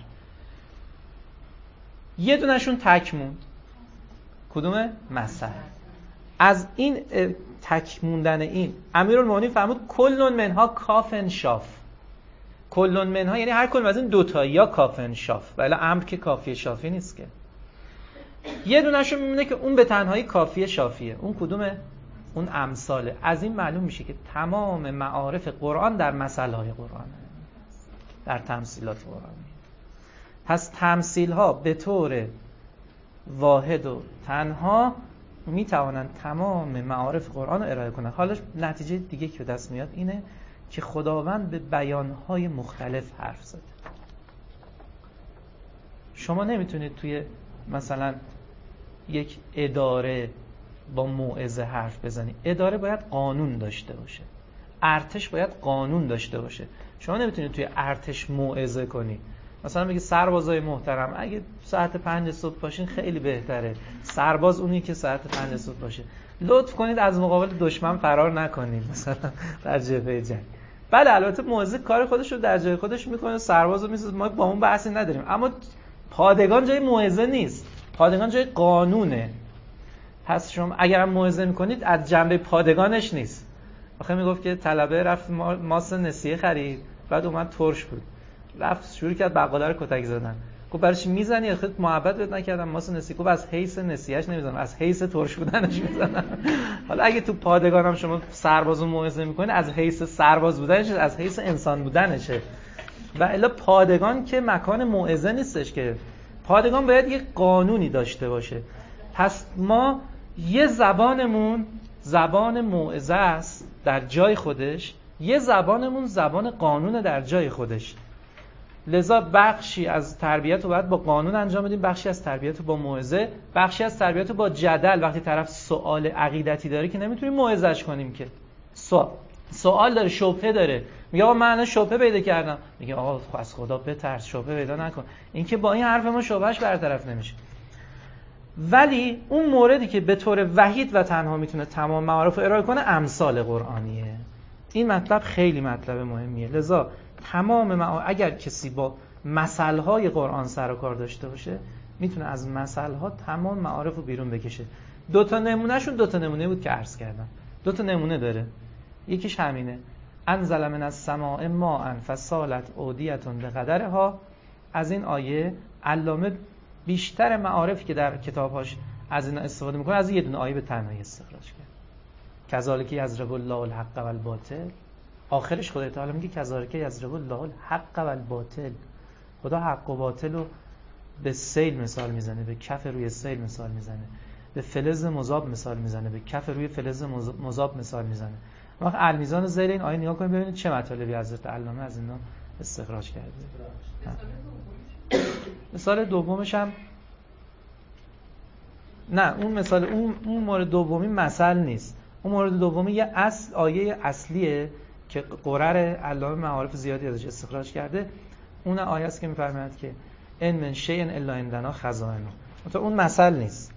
یه دونشون تک موند. کدومه؟ مثل. از این تک موندن این امیرالمومنین فرمود کلون منها کافن شاف. کلون منها یعنی هر کدوم از این دوتایی یا کافن شاف، ولی امر که کافی شافی نیست که. یه دونهشون میمونه که اون به تنهایی کافی شافیه. اون کدومه؟ اون امثاله. از این معلوم میشه که تمام معارف قرآن در مثلهای قرآنه، در تمثیلات قرآن. پس تمثیل ها به طور واحد و تنها میتوانند تمام معارف قرآن رو ارائه کنند. حالا نتیجه دیگه که دست میاد اینه که خداوند به بیانهای مختلف حرف زده. شما نمیتونید توی مثلا یک اداره با موعظه حرف بزنید. اداره باید قانون داشته باشه، ارتش باید قانون داشته باشه. شما نمیتونید توی ارتش موعظه کنی. مثلا میگه سربازای محترم اگه ساعت پنج صبح باشین خیلی بهتره، سرباز اونی که ساعت پنج صبح باشه. لطف کنید از مقابل دشمن فرار نکنید مثلا در جبهه جنگ. بله البته موعظه کار خودش رو در جای خودش میکنه، سربازو میسازه، ما با اون بحثی نداریم، اما پادگان جای موعظه نیست، پادگان جای قانونه. پس شما اگرم موعظه میکنید از جنبه پادگانش نیست. آخه میگفت که طلبه رفت ماست نسیه خرید، بعد اومد ترش بود، رفت شروع کرد بقاله رو کتک زدن. گفت برای چی میزنی؟ خودت محبت بهت نکردم ماست نسیه. گفت از حیث نسیهش نمیزنم، از حیث ترش بودنش میزنم. حالا اگه تو پادگانم شما سربازو موعظه میکنید از حیث سرباز بودنش، از حیث انسان بودنشه. و الا پادگان که مکان موعظه نیستش که. پادگان باید یک قانونی داشته باشه. پس ما یه زبانمون زبان موعظه است در جای خودش، یه زبانمون زبان قانون در جای خودش. لذا بخشی از تربیت رو باید با قانون انجام بدیم، بخشی از تربیت رو با موعظه، بخشی از تربیت رو با جدل. وقتی طرف سوال عقیدتی داره که نمیتونیم موعظه‌اش کنیم که. سوال سوال داره، شبهه داره، میگه آقا من شبهه پیدا کردم، میگه آقا از خدا بترس، شبهه پیدا نکن. این که با این حرف ما شبهش برطرف نمیشه. ولی اون موردی که به طور وحید و تنها میتونه تمام معارف رو ارائه کنه امثال قرآنیه. این مطلب خیلی مطلب مهمیه. لذا تمام معارف، اگر کسی با مثلهای قرآن سر و کار داشته باشه میتونه از مثلها تمام معارف رو بیرون بکشه. دو تا نمونهشون دو تا نمونه بود که عرض کردم. دو تا نمونه داره. یکیش همینه: انزل من السماء ماء فسالت اودیة بقدرها. از این آیه علامه بیشتر معارفی که در کتابهاش از این استفاده میکنه از یه دونه آیه به تنهایی استخراج کرد. کذالک یضرب الله الحق والباطل. آخرش خدای تعالی میگه کذالک یضرب الله الحق والباطل. خدا حق و باطل رو به سیل مثال میزنه، به کف روی سیل مثال میزنه. به فلز مذاب مثال میزنه، به کف روی فلز مذاب مثال میزنه. وقت المیزان زیر این آیه نگاه کنید ببینید چه مطالبی حضرت علامه از اینا استخراج کرده. مثال دومش هم نه، اون مثال اون اون مورد دومی مثل نیست. اون مورد دومی یه اصل آیه اصلیه که قرر علامه معارف زیادی ازش استخراج کرده. اون آیه است که می‌فرماید که ان من شیء الا عندنا خزائنه. مثلا اون مثل نیست.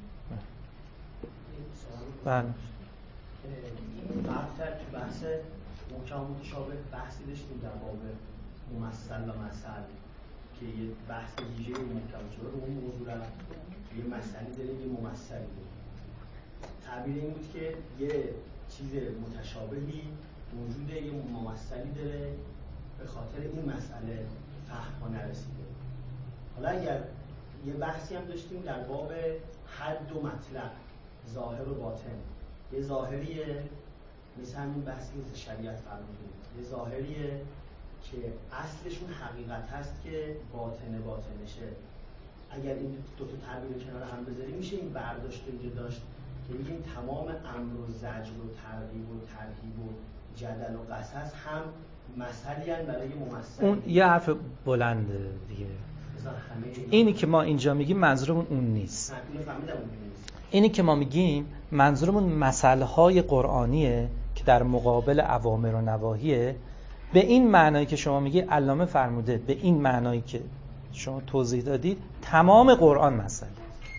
بله. این مطلب تو بحث محکم متشابه بحثی داشتیم در باب ممثل و مثل که یه بحث ویژه محکم متشابه رو اون موضوع را یه مسئله داره یه ممثلی داره. تعبیر این بود که یه چیز متشابهی موجوده، یه ممثلی داره، به خاطر این مسئله فهم ها نرسیده. حالا اگر یه بحثی هم داشتیم در باب حد و مطلق، ظاهر و باطن. یه ظاهریه مثل همین بحثی که شریعت فرمودیم، یه ظاهریه که اصلشون حقیقت هست که باطن باطنشه. اگر این دو تا تعبیر کنار هم بذاریم میشه این برداشت رو اینجا داشت که بگیم تمام امر و زجر و ترغیب و ترهیب و جدل و قصص هم مثلی هست برای ممثل. اون یه حرف بلنده دیگه. اینی که ما اینجا میگیم منظورمون اون نیست. اینی که ما میگیم منظورمون مسائل قرآنیه که در مقابل اوامر و نواهیه. به این معنایی که شما میگی علامه فرموده، به این معنایی که شما توضیح دادید، تمام قرآن مسئله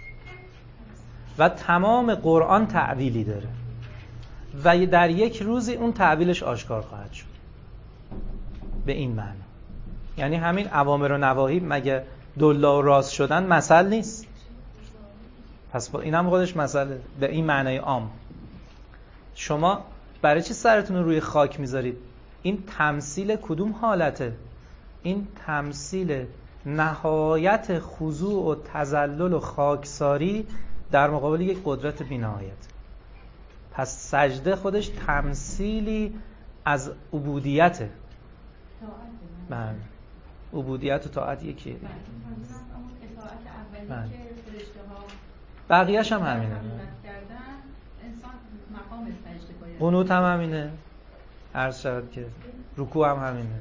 و تمام قرآن تعویلی داره و در یک روزی اون تعویلش آشکار خواهد شد. به این معنی یعنی همین اوامر و نواهی مگه دلا و راست شدن مسئله نیست؟ پس با اینم خودش مسئله به این معنای عام. شما برای چی سرتون رو روی خاک میذارید؟ این تمثیل کدوم حالته؟ این تمثیل نهایت خضوع و تذلل و خاکساری در مقابل یک قدرت بی‌نهایت. پس سجده خودش تمثیلی از عبودیته. بله. عبودیت و طاعت یکیه. بله. بقیه‌اش هم همینه. قنوت هم همینه. عرض شود که رکوع هم همینه.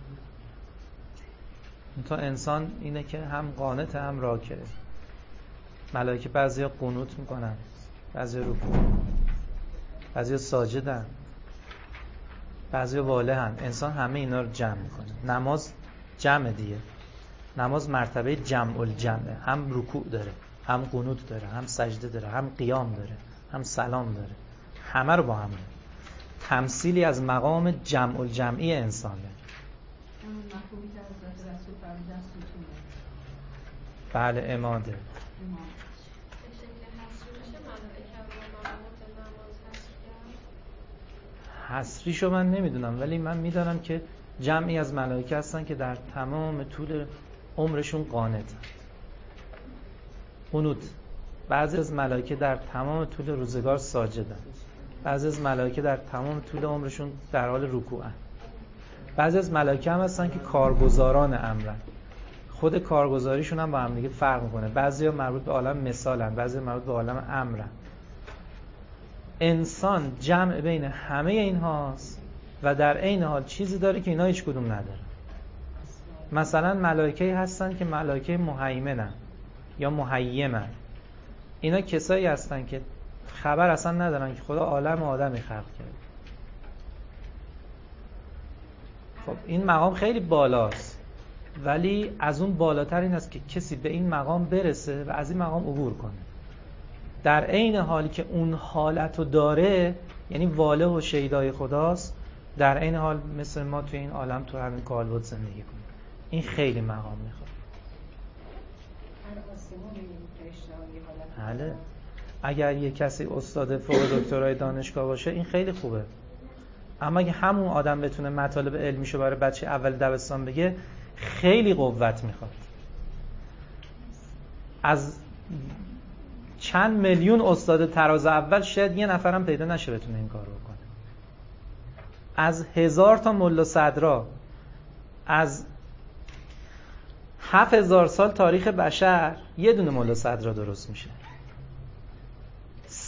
تا انسان اینه که هم قانت هم راکعه. ملائکه بعضیا قنوت میکنن، بعضیا رکوع، بعضیا ساجدن، بعضیا والهن. انسان همه اینا رو جمع میکنه. نماز جمع دیگه. نماز مرتبه جمع الجمعه. هم رکوع داره، هم قنوت داره، هم سجده داره، هم قیام داره، هم سلام داره. همه رو با هم داره. تمثیلی از مقام جمع الجمعی انسانه. بله عماده. حصریشو من نمیدونم ولی من میدونم که جمعی از ملائکه هستن که در تمام طول عمرشون قانت. قنوت. بعضی از ملائکه در تمام طول روزگار ساجدن. بعضی از ملائکه در تمام طول عمرشون در حال رکوعن. بعضی از ملائکه هم هستن که کارگزاران امرن. خود کارگزاریشون هم با هم دیگه فرق میکنه. بعضیا مربوط به عالم مثالن، بعضیا مربوط به عالم امرن. انسان جمع بین همه اینهاست و در عین حال چیزی داره که اینا هیچ کدوم نداره. مثلا ملائکه هستن که ملائکه مهیمنن یا مهیمن. اینا کسایی هستن که خبر اصلا ندارن که خدا عالم آدمی خلق کرد. خب این مقام خیلی بالاست ولی از اون بالاتر این است که کسی به این مقام برسه و از این مقام عبور کنه. در عین حالی که اون حالتو داره، یعنی واله و شیدای خداست، در عین حال مثل ما توی این عالم تو همین کالبد زندگی کنه. این خیلی مقام میخواد. بله. اگر یه کسی استاد فوق دکترای دانشگاه باشه این خیلی خوبه. اما اگه همون آدم بتونه مطالب علمیشو برای بچه اول دبستان بگه خیلی قوت میخواد. از چند میلیون استاد تراز اول شاید یه نفرم پیدا نشه بتونه این کارو بکنه. از هزار تا ملا صدرا، از هفت هزار سال تاریخ بشر یه دونه ملا صدرا درست میشه.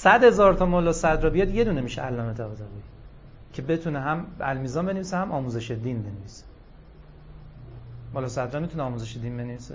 صد هزار تا ملا صدرا بیاد یه دونه میشه علامه طباطبایی که بتونه هم المیزان بنویسه هم آموزش دین بنویسه. ملا صدرا میتونه آموزش دین بنویسه؟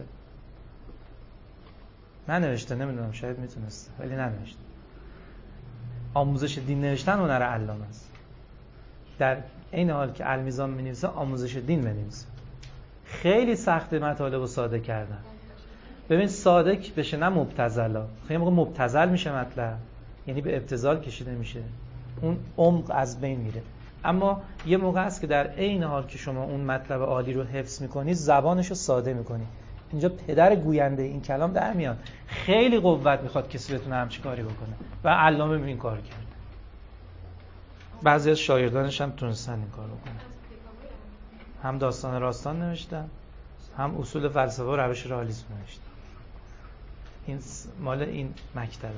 ننوشته، نمیدونم، شاید میتونسته ولی ننوشته. آموزش دین نوشتن هنر علامه است. در این حال که المیزان بنویسه آموزش دین بنویسه. خیلی سخت مطالب رو ساده کردن. ببین ساده بشه نه مبتذلا. خیلی موقع مبتذل میشه مطلب، یعنی به ابتذال کشیده میشه، اون عمق از بین میره. اما یه موقع است که در عین حال که شما اون مطلب عالی رو حفظ میکنی زبانش رو ساده میکنی. اینجا پدر گوینده این کلام در میاد. خیلی قوت میخواد کسی بتونه همچین کاری بکنه و علامه این کار کرد. بعضی از شاگردانش هم تونستن این کار بکنن. هم داستان راستان نوشتن، هم اصول فلسفه و روش رئالیسم نوشتن. این مال این مکتبه.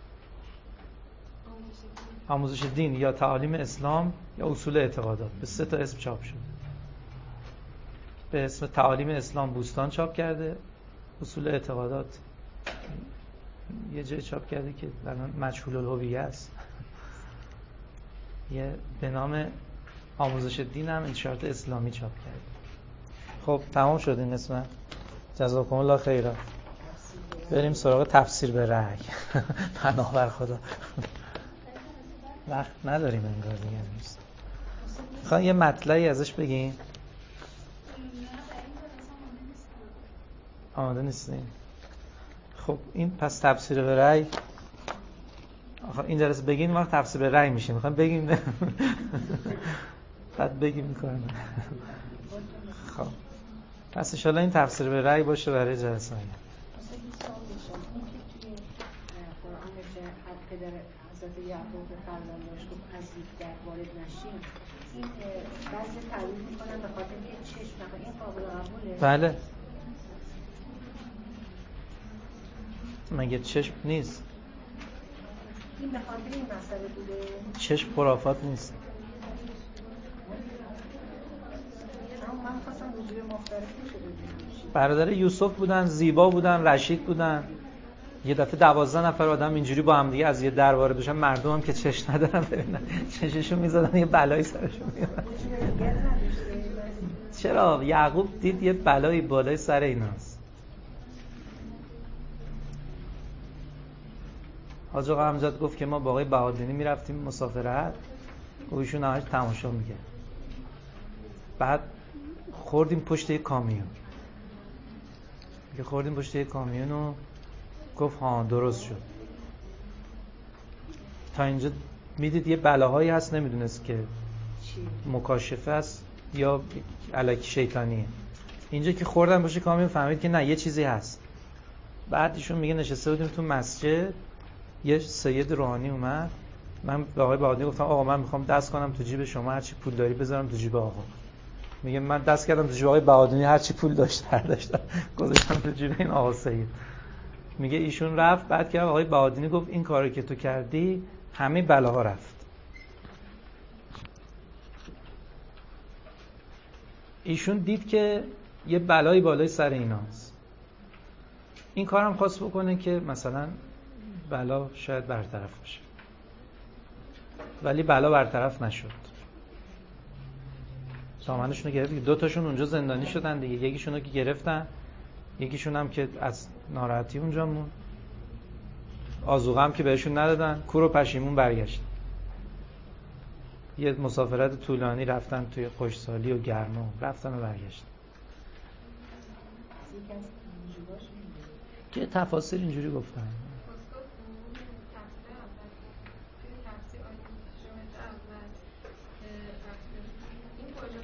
آموزش دین یا تعالیم اسلام یا اصول اعتقادات، به سه تا اسم چاپ شده. به اسم تعالیم اسلام بوستان چاپ کرده، اصول اعتقادات یه جای چاپ کرده که الان مجهول الهویه است. یه به نام آموزش دین هم انتشارات اسلامی چاپ کرده. خب تمام شد این قسمت. جزاکم الله خیرا. بریم سراغ تفسیر به رأی. پناه بر خدا. وقت نداریم انگار دیگه نیست. میخوام یه مطلعی ازش بگیم. آماده نیستیم. خب این پس تفسیر به رأی. آخه این درس بگیم وقت تفسیر به رأی میشه. میخوام بگیم بعد بگیم میکنم. خب پس ان شاءالله این تفسیر به رأی باشه برای جلسه آینده. پدر حضرت یعقوب فرمان داشت گفت از دیگر وارد نشیم. این بعضی تعریف میکنن به خاطر که چشم نخواه. این قابل قبوله؟ بله. مگه چشم نیست؟ این به خاطر این مسئله بوده؟ چشم خرافات نیست. اما من خواستم وجود مختلفی شده بودیم. برادر یوسف بودن، زیبا بودن، رشید بودن. یه دفعه دوازده نفر آدم اینجوری با هم دیگه از یه در وارد بشن، مردم هم که چشم ندارن ببینن چششون میزدن یه بلایی سرشون میاد. چرا؟ یعقوب دید یه بلایی بالای سر ایناست. حاج آقا امجد گفت که ما با آقای بهادینی میرفتیم مسافرت، ایشون همش تماشا میگه. بعد خوردیم پشت یک کامیون. که خوردیم پشت یک کامیون و گفت ها درست شد. تا اینجا میدید یه بلاهایی هست نمیدونست که مکاشفه است یا الکی شیطانیه. اینجا که خوردن باشه کامیون فهمید که نه یه چیزی هست. بعد ایشون میگه نشسته بودیم تو مسجد، یه سید روحانی اومد، من به آقای بهادری گفتم آقا من میخوام دست کنم تو جیب شما، هرچی پول داری بذارم تو جیب آقا. میگه من دست کردم تو جیب آقای بهادری، هرچی پول داشت هر داشتم گذاشتم تو جیب این آقا سید. میگه ایشون رفت، بعد که آقای بهادری گفت این کاری که تو کردی همه بلاها رفت. ایشون دید که یه بلایی بالای سر ایناست. این کارم خواست بکنه که مثلا بلا شاید برطرف بشه، ولی بلا برطرف نشد. سامانشون رو گرفت. دو تاشون اونجا زندانی شدن دیگه. یکیشون رو که گرفتن، یکیشون هم که از ناراحتی اونجا مون، آذوقه هم که بهشون ندادن، کور و پشیمون برگشت. یه مسافرت طولانی رفتن توی خشکسالی و گرما، رفتن و برگشتن. که تفاسیر اینجوری گفتن.